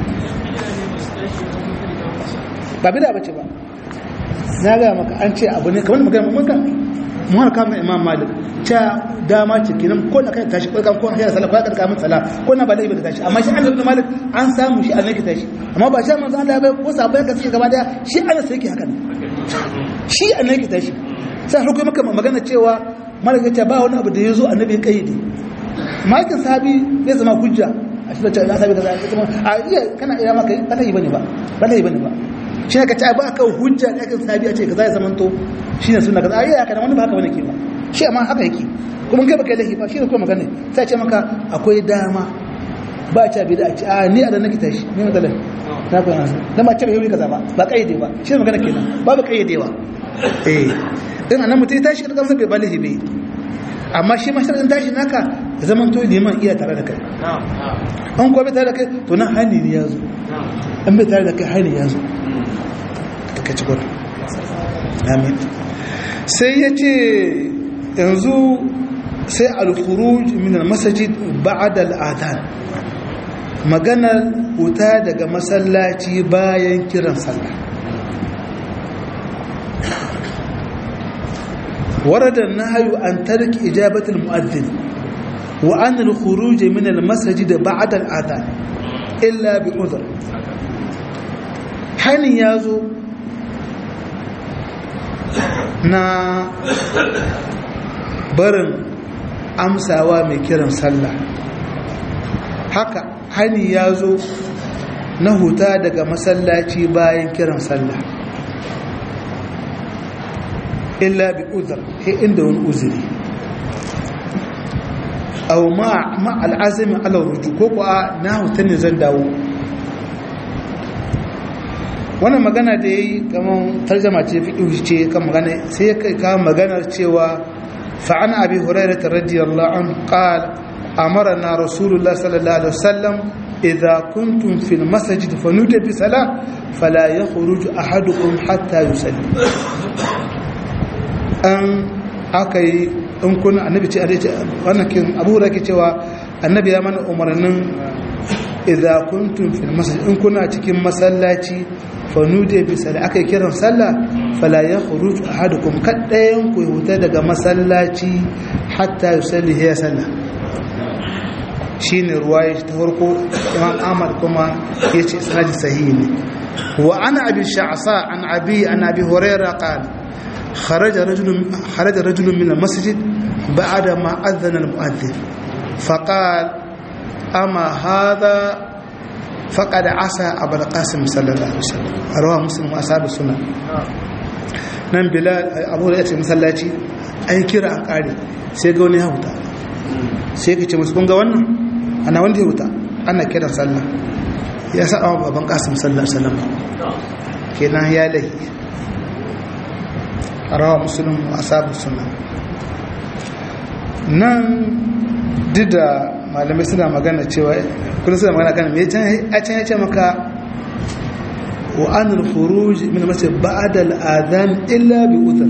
ba bida bace ba na ga maka an ce abu ne kamar magana mun kan mu har kama imam malik ta dama ce kinan ko da kai tashi ko kan ko hayar sallah ko ka kama sallah ko na ba da ibada tashi amma shi an da malik an samu shi annabi tashi amma ba shi manzo Allah bai ko sabai ka suke gaba daya shi Allah sai yake haka ne shi annabi tashi sai har ko maka magana cewa malik ya ce ba wani abu da yazo annabi kaidi makin sahabi zai zama hujja a shi da sahabi kaza a iya kana iya maka ba yi bane ba ba yi bane ba shi ka ta ba aka hujja da aka sabi a ce kaza ya zamanto shine sunna kaza ai haka wani ba haka bane ke ba shi amma haka yake kuma kai baka lahi ba shi ne kuma magana sai ce maka akwai dama ba ta bi da a ce a ni a da nake tashi ni matsalan na ko yana dan ba ce bai yi kaza ba ba kaide ba shi ne magana kenan babu kaidewa eh din anan mutai tashi da kansa bai balihi bai amma shi masharadin tashi naka ya zamanto liman iya tare da kai an ko bai tare da kai to nan hani ne yazo an bai tare da kai hani yazo ka ci gudu amin sai ya ce yanzu sai al-khuruj min al-masajid ba'da al-adhan maganar wuta daga masallaci bayan kiran sallah warada an-nahyu an tarki ijabati al-mu'adhdhin wa an al-khuruj min al-masajid ba'da al-adhan illa bi udhr hani yazo na barin amsawa mai kiran sallah haka hani ya zo na huta daga masallaci bayan kiran sallah illa bi uzur sai inda wani uzuri aw ma ma al'azmi ala ruju ko kuwa na huta ne zan dawo wannan magana da yayi kaman tarjuma ce fiqh ce kan magana sai kai ka maganar cewa fa an abi hurairah radiyallahu anhu qala amarna rasulullah sallallahu alaihi wasallam idha kuntum fil masjid fanuta bi salah fala yakhruj ahadukum hatta yusalli an akai in kun annabi ce wannan kin abu da ke cewa annabi ya mana umarnin idza kuntum fil masjid in kuna cikin masallaci fa nude bi sala akai kiran sallah fala yakhruj ahadukum kaddayan ku huta daga masallaci hatta yusalli ya sallah shine ruwaya ta farko Imam Ahmad kuma yace sanadi sahihi ne wa ana abi sha'sa an abi an abi hurairah qala kharaja rajulun kharaja rajulun min al-masjid ba'da ma adhana al-mu'adhdhin faqala أما هذا فقد عصى أبا القاسم صلى الله عليه وسلم رواه مسلم وأصحاب السنة nan bilal abu da ya ce masallaci an kira an kare sai ga wani ya huta sai ka ce musu kun ga wannan ana wanda ya huta ana kiran sallah ya sa a baban kasim sallallahu alaihi wasallam kenan ya lahi rawa muslim wa ashabu sunna nan dida malamai suna magana cewa kullum suna magana kan me a can ya ce maka wa anil khuruj min masjid ba'da al-adhan illa bi udhr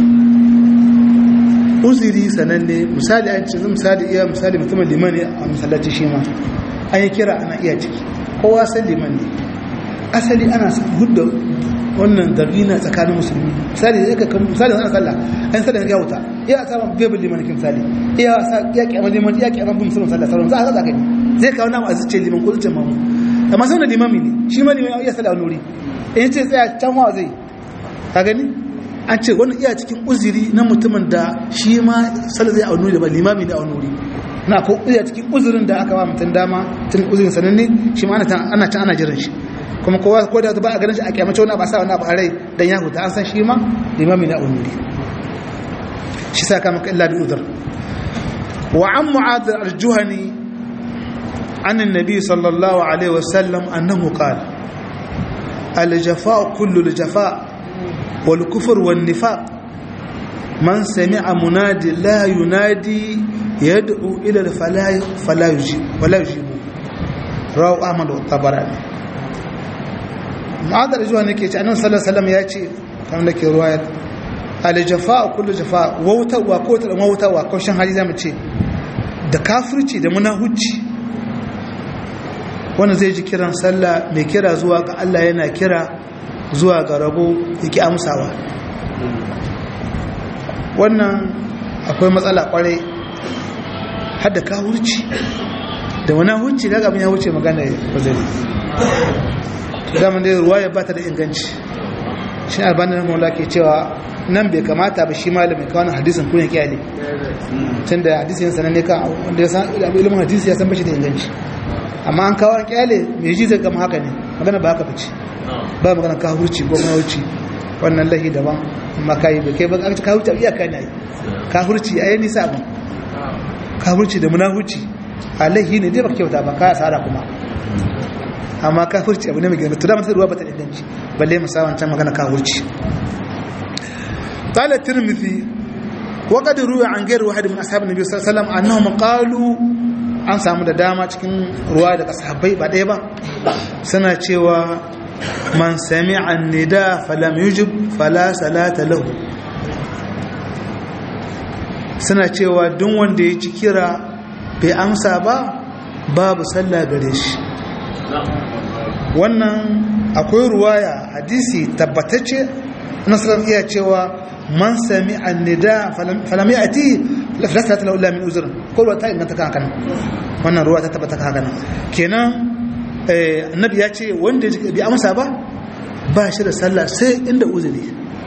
uzuri sananne misali an ce misali iya misali mutumin limani a masallaci shi ma an yi kira ana iya ciki kowa sai limani asali ana hudda wannan darina tsakanin musulmi misali yake kan misali ana sallah an sallah ga wuta iya sa bebe limani kin misali iya sa iya kiyama limani iya kiyama bin musulmi sallah sallah za ka zaka ni zai kawo na azuce liman ko zuce mamu amma sai da limami ne shi ma limami iya sallah nuri in ce tsaya can wa zai ka gani an ce wannan iya cikin uzuri na mutumin da shi ma sallah zai aunuri da ba limami ne aunuri na ko iya cikin uzurin da aka ba mutum dama tun uzurin sananne shi ma ana ana can ana jiran shi kuma kowa ko da ba a ganin shi a kyamace wani ba sa wani abu a rai dan ya huta an san shi ma limami na aunuri shi sa kama illa bi udhr wa an mu'adh al-juhani an an-nabi sallallahu alaihi wasallam annahu qala al-jafa'u kullu al-jafa' wal kufr wan nifaq man sami'a munadi la yunadi yad'u ila al-falah fala yujib wala yujib rawu ahmad wa tabarani mu'adh al-juhani ke ce annabi sallallahu alaihi wasallam ya ce kamar da ke ruwaya al-jafa kullu jafa wautawa ko ta wautawa ko shan hali zamu ce da kafirci da munahuci wannan zai ji kiran sallah mai kira zuwa ga Allah yana kira zuwa ga rabo yake amsawa wannan akwai matsala kwarai har da kafirci da munahuci daga abin ya wuce magana bazari da mun dai ruwaya ba ta da inganci shi albani na maula ke cewa nan bai kamata ba shi malamin kawo hadisin kunya kyale tun da hadisin sanan ne kan wanda ya san ilimin hadisi ya san bashi da inganci amma an kawo kyale mai ji zai gama haka ne magana ba haka fice ba magana ka hurci ko na hurci wannan lahi daban amma kai bai kai ba ka hurci iya kai ne ka hurci ayi nisa ba ka hurci da munafurci alahi ne dai ba kyauta ba ka asara kuma amma ka hurci abu ne mai gina to da mutum ruwa ba ta inganci balle musawan can magana ka hurci قال الترمذي وقد روى عن غير واحد من اصحاب النبي صلى الله عليه وسلم انهم قالوا an samu da dama cikin ruwa daga sahabbai ba ɗaya ba suna cewa man sami'a an-nida falam yujib fala salata lahu suna cewa duk wanda ya ci kira bai amsa ba babu sallah gare shi wannan akwai ruwaya hadisi tabbatacce nasarar iya cewa man sami annida falam ya'ti la salata lahu illa min uzr ko ta inganta kan kana wannan ruwa ta tabbata kan kana kenan eh annabi ya ce wanda bai amsa ba ba shi da sallah sai inda uzuri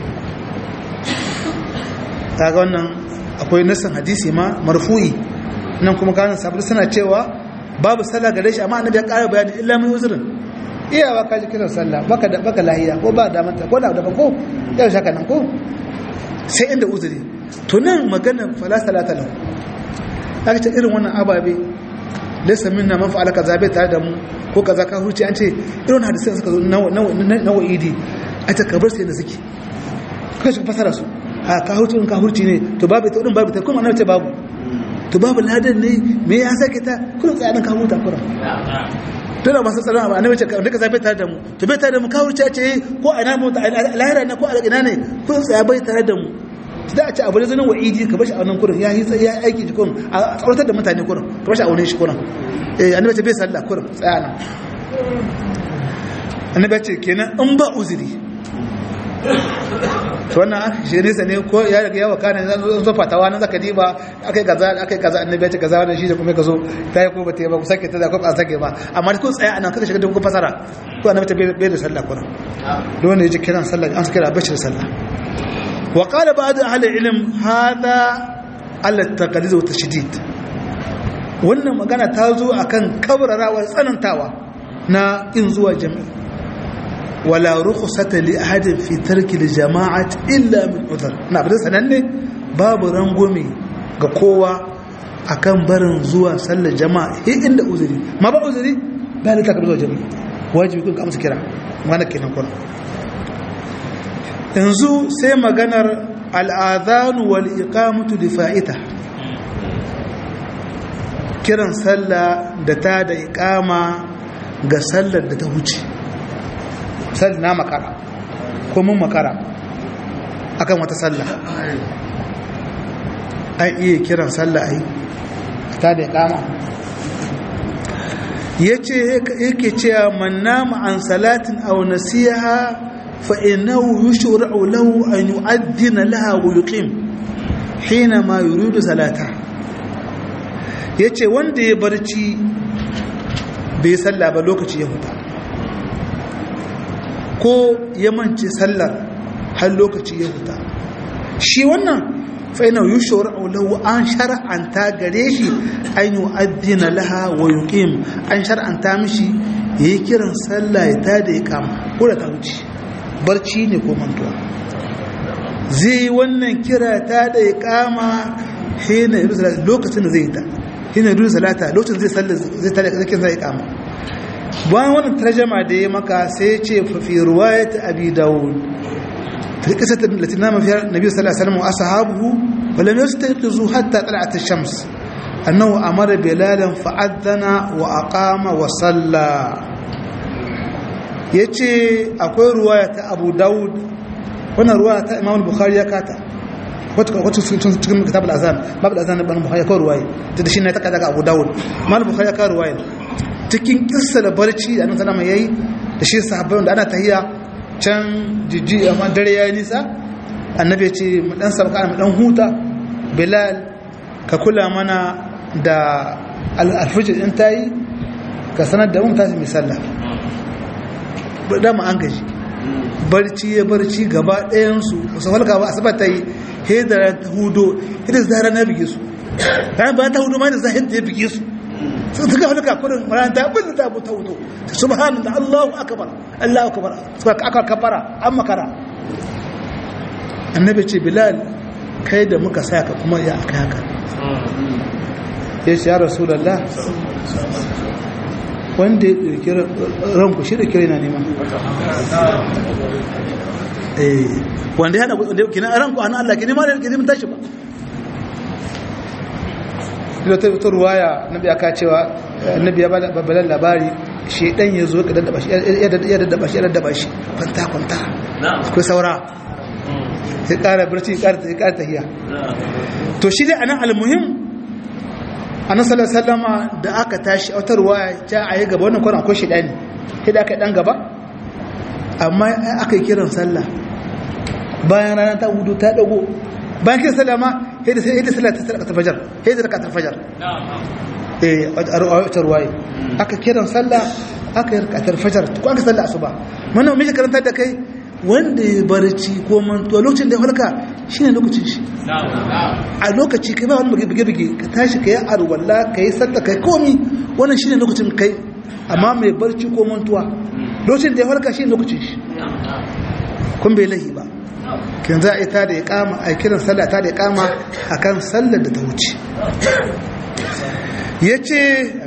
kaga wannan akwai nasan hadisi ma marfu'i nan kuma kana sabu suna cewa babu sallah gare shi amma annabi ya ƙara bayani illa min uzrin iyawa ka ji kiran sallah baka da baka lahiya ko ba da manta ko da daban ko yau shaka nan ko sai inda uzuri to nan magana fala salata lahu aka ce irin wannan ababe laysa minna man fa'ala kaza bai tare da mu ko kaza ka huce an ce irin hadisan suka zo nawa nawa idi a ta kabar sai da suke kai su fasara su a ka huce in ka hurci ne to babu ta din babu ta kuma annabi ce babu to babu ladan ne me ya sake ta kun tsaya nan ka huta kuran tana masu tsaron ba annabi ce da ka zabe tare da mu to bai tare da mu ka hurce ce ko ana mu lahira ne ko a ina ne kun tsaya bai tare da mu da a ce abu da zanen wa'idi ka bashi a wannan kurin ya yi ya aiki shi kurin a tsawatar da mutane kurin ka bashi a wani shi kurin eh annabi ce bai sallah kurin tsaya nan annabi ce kenan in ba uzuri to wannan aka shi nesa ne ko ya riga yawa kana zan zo fatawa nan zaka diba akai kaza akai kaza annabi ya ce kaza wannan shi da kuma ka zo tayi ko bata yi ba ku sake ta da ko ba sake ba amma kun tsaya anan kada shiga da ku fasara to annabi ta bai da sallah kurin don ne yaji kiran sallah an kira bashi da sallah wa qala ba'd ahli ilm hada ala taqlid wa tashdid wannan magana ta zo akan kabrarawar tsanantawa na in zuwa jami'i wala rukhsata li ahadin fi tarki al-jama'ati illa min udhr na bada sananne babu rangome ga kowa akan barin zuwa sallar jama'a inda uzuri ma ba uzuri ba da taka zuwa jami'i wajibi kun amsa kira mana kenan kun yanzu sai maganar al-adhan wal iqamatu li fa'ita kiran sallah da ta da iqama ga sallar da ta huce sallah na makara ko mun makara akan wata sallah an iya kiran sallah ai ta da iqama yace yake cewa man nama an salatin aw nasiha fa innahu yushra'u lahu an yu'addina laha wa yuqim hina ma yuridu salata yace wanda ya barci bai sallah ba lokaci ya huta ko ya mance sallar har lokaci ya huta shi wannan faina yushur lahu an shar'anta gare shi an yu'addina laha wa yuqim an shar'anta mishi yayi kiran sallah ya tada iqama ko da ta wuce barci ne ko mantuwa zai wannan kira tada iqama hina yuzu lokacin da zai ta hina yuzu salata lokacin zai sallar zai tada zai iqama bayan wannan tarjama da ya maka sai ya ce fi riwayat abi daud fi qissati allati nama fiha nabi sallallahu alaihi wasallam wa ashabuhu wa lam yastayqizu hatta tala'at ash-shams annahu amara bilalan fa'adhana wa aqama wa salla yace akwai riwaya ta abu daud wannan riwaya ta imam al-bukhari ya kata wata wata cikin kitab al-azan bab al-azan ibn bukhari ko riwaya da shi ne ta kaza ga abu daud imam al-bukhari ya ka riwaya cikin kissa da barci da annabi sallama yayi da shi sahabbai da ana tahiya can jiji amma dare yayi nisa annabi ya ce mu dan sabka mu dan huta bilal ka kula mana da al-fajr din tayi ka sanar da mu tashi mi sallah da mu an gaji barci ya barci gaba ɗayan su su falka ba asaba tayi hedara ta hudo idan zara na bige su bayan ba ta hudo ma da zahin ta bige su sun suka halka kudin maranta bin da abu ta wuto subhanallah Allahu akbar Allahu akbar suka aka kafara an makara annabi ce bilal kai da muka saka kuma ya aka haka yace ya rasulullah wanda ya dauki ranku shi da kire na nema eh wanda ya da kina ranku ana Allah ki nema da ki mun tashi ba ta ruwaya nabi aka cewa nabi ya bada babbalan labari shedan ya zo ka daddaba shi ya daddaba shi ya daddaba shi kwanta kwanta ko saura sai kara barci kara ta kara tahiya to shi dai anan almuhim annabi sallallahu alaihi wasallama da aka tashi a wata ruwaya ta ayi gaba wannan kwaran akwai shedani sai da aka dan gaba amma aka yi kiran sallah bayan rana ta hudu ta dago bayan kiran sallah ma هذا هذا ثلاثة ركعات الفجر هذا ركعة الفجر إيه أروي أكيد كده نصلى أكيد ركعة الفجر تكون أكيد صلى الصبح ما أنا ميجي كلام تدا كي وين بريتشي كومن تولوك تندي هلكا شين لوك تشي لوك تشي كمان هم بيجي بيجي كتاش كي أرو ولا كي سلتا كي كومي وانا شين لوك تم كي أمام بريتشي كومن توا لوك تندي هلكا شين لوك تشي كم بيلهي با kin za a yi ta da iqama a kiran sallah ta da iqama akan sallar da ta wuce yace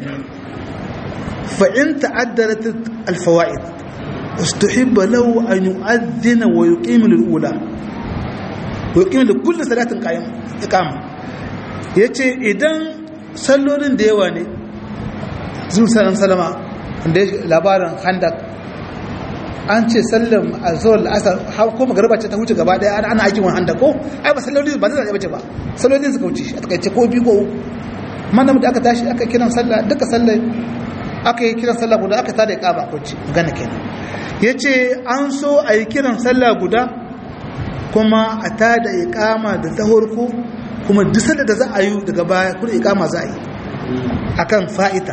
fa in ta'addalat al-fawaid ustuhibba lahu an yu'adhdhina wa yuqima lil-ula wa yuqima li kulli salatin qa'im iqama yace idan sallolin da yawa ne zuwa sallan salama da labarin handak an ce sallan azhar asar har ko magriba ce ta huce gaba daya ana aikin wannan da ko ai ba salloli ba zai bace ba sallolin suka wuce a takaice ko bi ko manam da aka tashi aka kiran sallah duka sallah aka yi kiran sallah guda aka tada iqama ko ce gana kenan yace an so a yi kiran sallah guda kuma a tada iqama da tahurku kuma duk sallar da za a yi daga baya kuma iqama za a yi akan fa'ita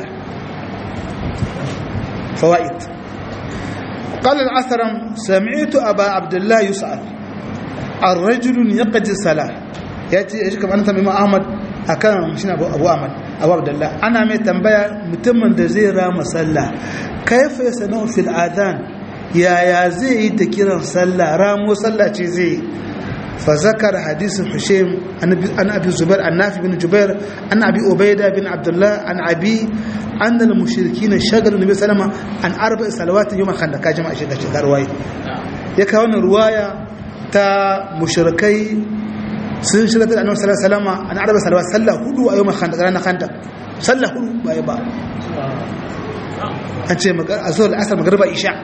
fawaid قال العثرم سمعت أبا عبد الله يسأل الرجل يقضي الصلاة يأتي يجيك أنت بما أحمد أكان مشين أبو أبو أحمد أبو عبد الله أنا مي تنبيه متمن دزيرا مسلا كيف يصنع في الآذان يا يا زي تكيرا صلى رامو صلى زي فذكر حديث حشيم عن أبي الزبير عن نافع بن جبير عن أبي عبيدة بن عبد الله عن أبي أن المشركين شغلوا النبي صلى الله عليه وسلم عن أربع صلوات يوم الخندق يا جماعة شيخ شيخ رواية يكون رواية تا مشركي سن شغلت النبي صلى الله عليه وسلم عن أربع صلوات صلى هدو يوم الخندق رانا خندق صلى هدو باي با أنت أزول العصر مغرب إشاء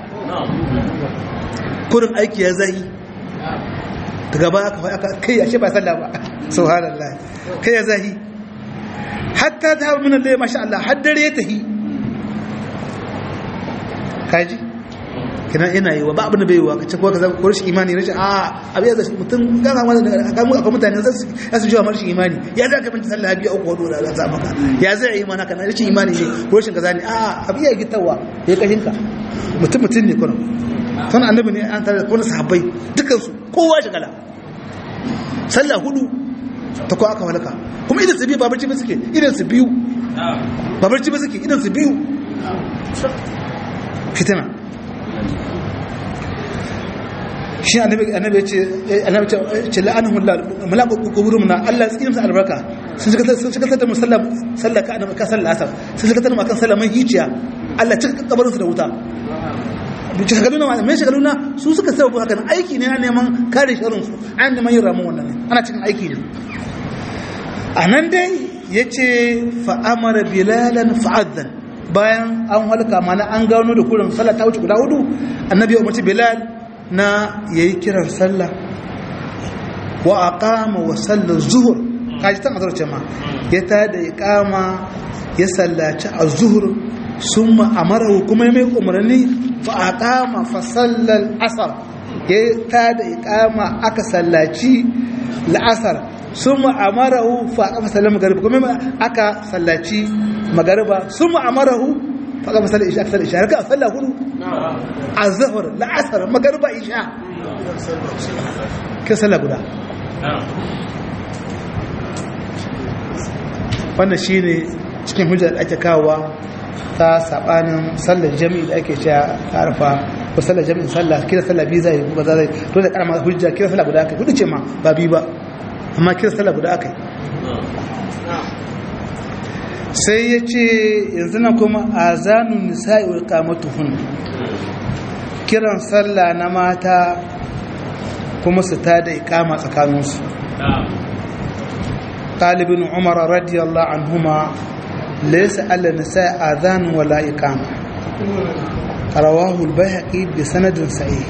كورن أيكي يا زي daga ba aka aka kai ashe ba sallah ba subhanallah kai ya zahi hatta ta min Allah masha Allah haddare tahi kaji kina ina yi wa ba abin da bai yi wa kace ko kaza ko rashin imani rashin a abi ya zashi mutum ga ga wannan ga mu akwai mutane za su za su jiwa rashin imani ya za ka binci sallah biya uku hudu da za maka ya zai yi mana kana rashin imani ne ko rashin kaza ne a abi ya gitawa ya kashinka mutum mutum ne kuma san annabi ne an tare da wani sahabbai dukansu kowa shigala sallah hudu ta ko aka walaka kuma idan su biyu babarci ba suke idan su biyu babarci ba suke idan su biyu fitina shi annabi annabi ya ce annabi ce la'anahu Allah malaku kuburum na Allah tsinin sa albarka sun shiga sun shiga da musalla sallaka annabi ka sallah asar sun shiga da makan sallah man hiciya Allah cika kabarin su da wuta shagaluna ma mai shagaluna su suka sababu haka aiki ne na neman kare sharin su an neman yin ramun wannan ne ana cikin aiki ne a nan dai ya ce fa'amara bilalan fa'addan bayan an halka mana an gano da kurin sallah ta wuce guda hudu annabi ya umarci bilal na yayi kiran sallah wa aqama wa salla zuhur kaji tan azarce ma ya tada iqama ya sallaci az-zuhr summa amara kuma mai umarni fa aqama fa sallal asr ya tada iqama aka sallaci la'asar summa amarahu fa aqama sallal maghrib kuma aka sallaci magriba summa amarahu fa aqama sallal isha aka isha raka salla hudu az-zuhr la'asar magriba isha ka salla guda wannan shine cikin hujjar ake kawowa ta sabanin sallar jami'i da ake cewa arfa ko sallar jami'in sallah kira sallah biyu zai ba zai to da karama hujja kira sallah guda kai hudu ce ma ba bi ba amma kira sallah guda kai sai yace yanzu na kuma azanun nisa'i wa iqamatuhun kiran sallah na mata kuma su ta da iqama tsakaninsu talibin umar radiyallahu anhuma ليس على النساء آذان ولا إقامة رواه البيهقي بسند صحيح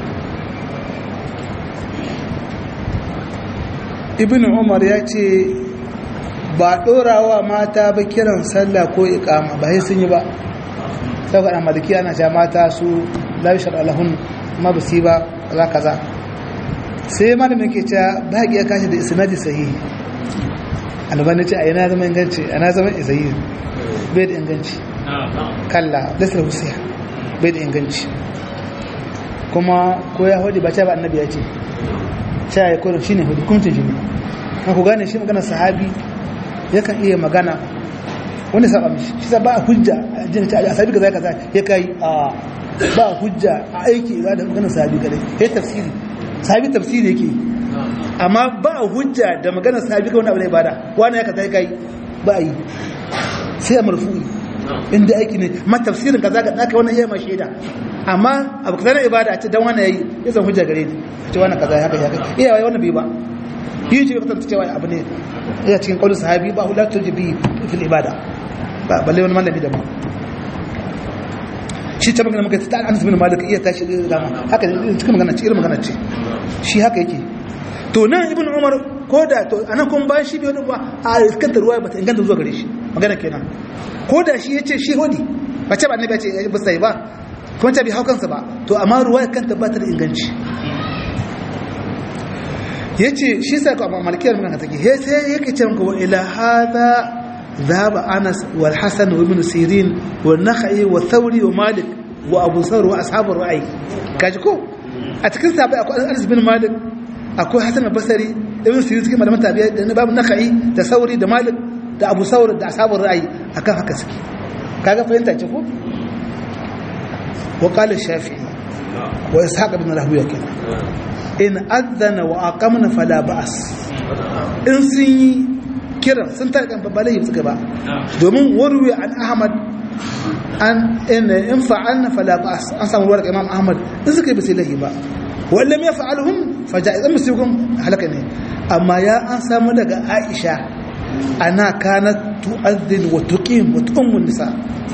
ابن عمر يأتي ba dorawa mata ba kiran sallah ko iqama ba sai sun yi ba saboda a maliki ana cewa mata su la yashar alahun ma basi ba kaza kaza sai malamin ke cewa ba ya kashi da isnadi sahihi albani ce a yana zama inganci ana zama isayi bai da inganci kalla lasar husiya bai da inganci kuma ko ya hudu ba ce ba annabi ya ce ce ya kodin shi ne hudu kumcin shi ne na ku gane shi magana sahabi yakan iya magana wani saba mishi shi sa ba a hujja a jini ce a sahabi ka zai ka zai ya kai a ba a hujja a aiki za da magana sahabi kadai ya tafsiri sahabi tafsiri yake amma ba a hujja da maganar sahabi kawai abu da ibada wani ya kaza kai ba a yi sai a marfu'i inda aiki ne ma tafsirin kaza ka daka wannan yayi ma shaida amma abu kaza na ibada a ce dan wannan yayi ya zan hujja gare ni a ce wannan kaza haka haka iya wai wannan bai ba yi ce ka tantance wai abu ne ya cikin qaulin sahabi ba hulatu jibi fil ibada ba balle wani malami da ba shi ta magana maka ta Anas bin Malik iya tashi da dama haka ne cikin magana ce irin magana ce shi haka yake to nan ibn Umar ko da to anan kun ba shi bai wani ba a iskanta ruwa ba ta inganta zuwa gare shi magana kenan ko da shi yace shi hodi ba ce ba annabi ya ce ba sai ba kuma ta bi haukansa ba to amma ruwa kanta ba ta da inganci yace shi sai ko amma malikiyar magana take sai yake ce maka wa ila hada ذهب أنس والحسن وابن سيرين والنخعي والثوري ومالك وأبو ثور وأصحاب الرأي كاجكو أتكلم سابع أكو أنس بن مالك أكو حسن البصري ابن سيرين كما لما تابع لأن باب النخعي تصوري ده مالك ده أبو ثور ده أصحاب الرأي أكا هكذا كاجا فين تاجكو وقال الشافعي وإسحاق بن راهويه كده إن أذن وأقمنا فلا بأس إن سي kiran sun tarkan babbalai suka ba domin warwe an Ahmad an in in fa'alna fala ba'as an samu warka Imam Ahmad in suka yi bisilahi ba wallam yaf'aluhum faja'izan musibum halaka ne amma ya an samu daga Aisha ana kanat tu'adhdhin wa tuqim wa tu'ummu nisa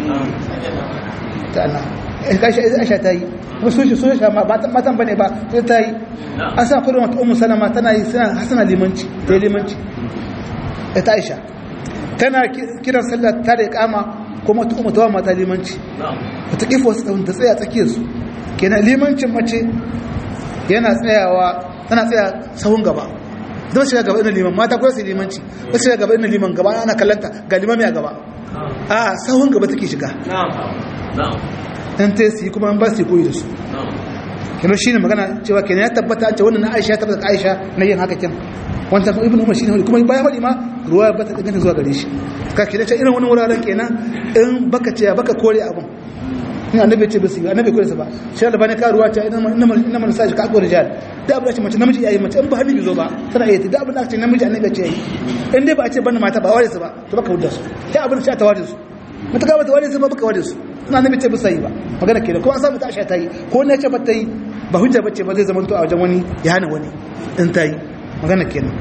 ta ana Aisha ta yi wasu shi sun sha matan bane ba sai ta yi an sa kullum ta ummu salama tana yi suna hasana limanci ta limanci ita Aisha tana kiran sallah ta da kama kuma ta umma ta mata limanci ta kifa wasu ta tsaya tsakiyar su kenan limancin mace yana tsayawa tana tsaya sahun gaba don shiga gaba ina liman mata ko sai limanci ko shiga gaba ina liman gaba ana kallanta ga limami a gaba a sahun gaba take shiga dan ta yi kuma an ba su koyi da su kenan shine magana cewa kenan ya tabbata an ce wannan Aisha ta tabbata Aisha na yin haka kenan wanda ibn Umar shine kuma bayan wadi ma ruwa ba ta danganta zuwa gare shi ka kida ce irin wannan wuraren kenan in baka ce baka kore abun in annabi ce bisu annabi kore sa ba shi Allah bane ka ruwa ta idan inna man saji ka kore jihad da abin da ce mace namiji yayi mace in ba hannu zo ba tana yi da abin da ce namiji annabi ce yayi in dai ba a ce banda mata ba ware su ba to baka wuda su sai abin da ta ware su mutaka ba ta ware su ba baka ware su ina annabi ce bisu yi ba magana kenan ko an samu ta Aisha ta yi ko ne ce ba ta yi ba hujja bace ba zai zama to a wajen wani ya hana wani in ta yi magana kenan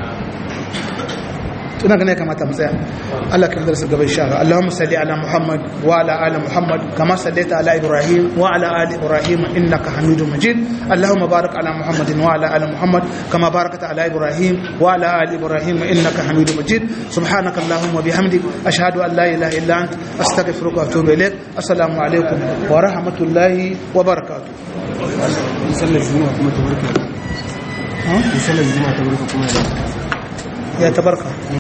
tuna gane kamata mu tsaya Allah kan darasa gaba insha Allah Allahumma salli ala Muhammad wa ala ali Muhammad kama sallaita ala Ibrahim wa ala ali Ibrahim innaka Hamidum Majid Allahumma barik ala Muhammadin wa ala ali Muhammad kama barakta ala Ibrahim wa ala ali Ibrahim innaka Hamidum Majid subhanaka Allahumma bihamdik ashhadu an la ilaha illa ant astaghfiruka wa atubu ilaik assalamu alaikum wa rahmatullahi wa barakatuh sallallahu alaihi wa sallam ya tabarka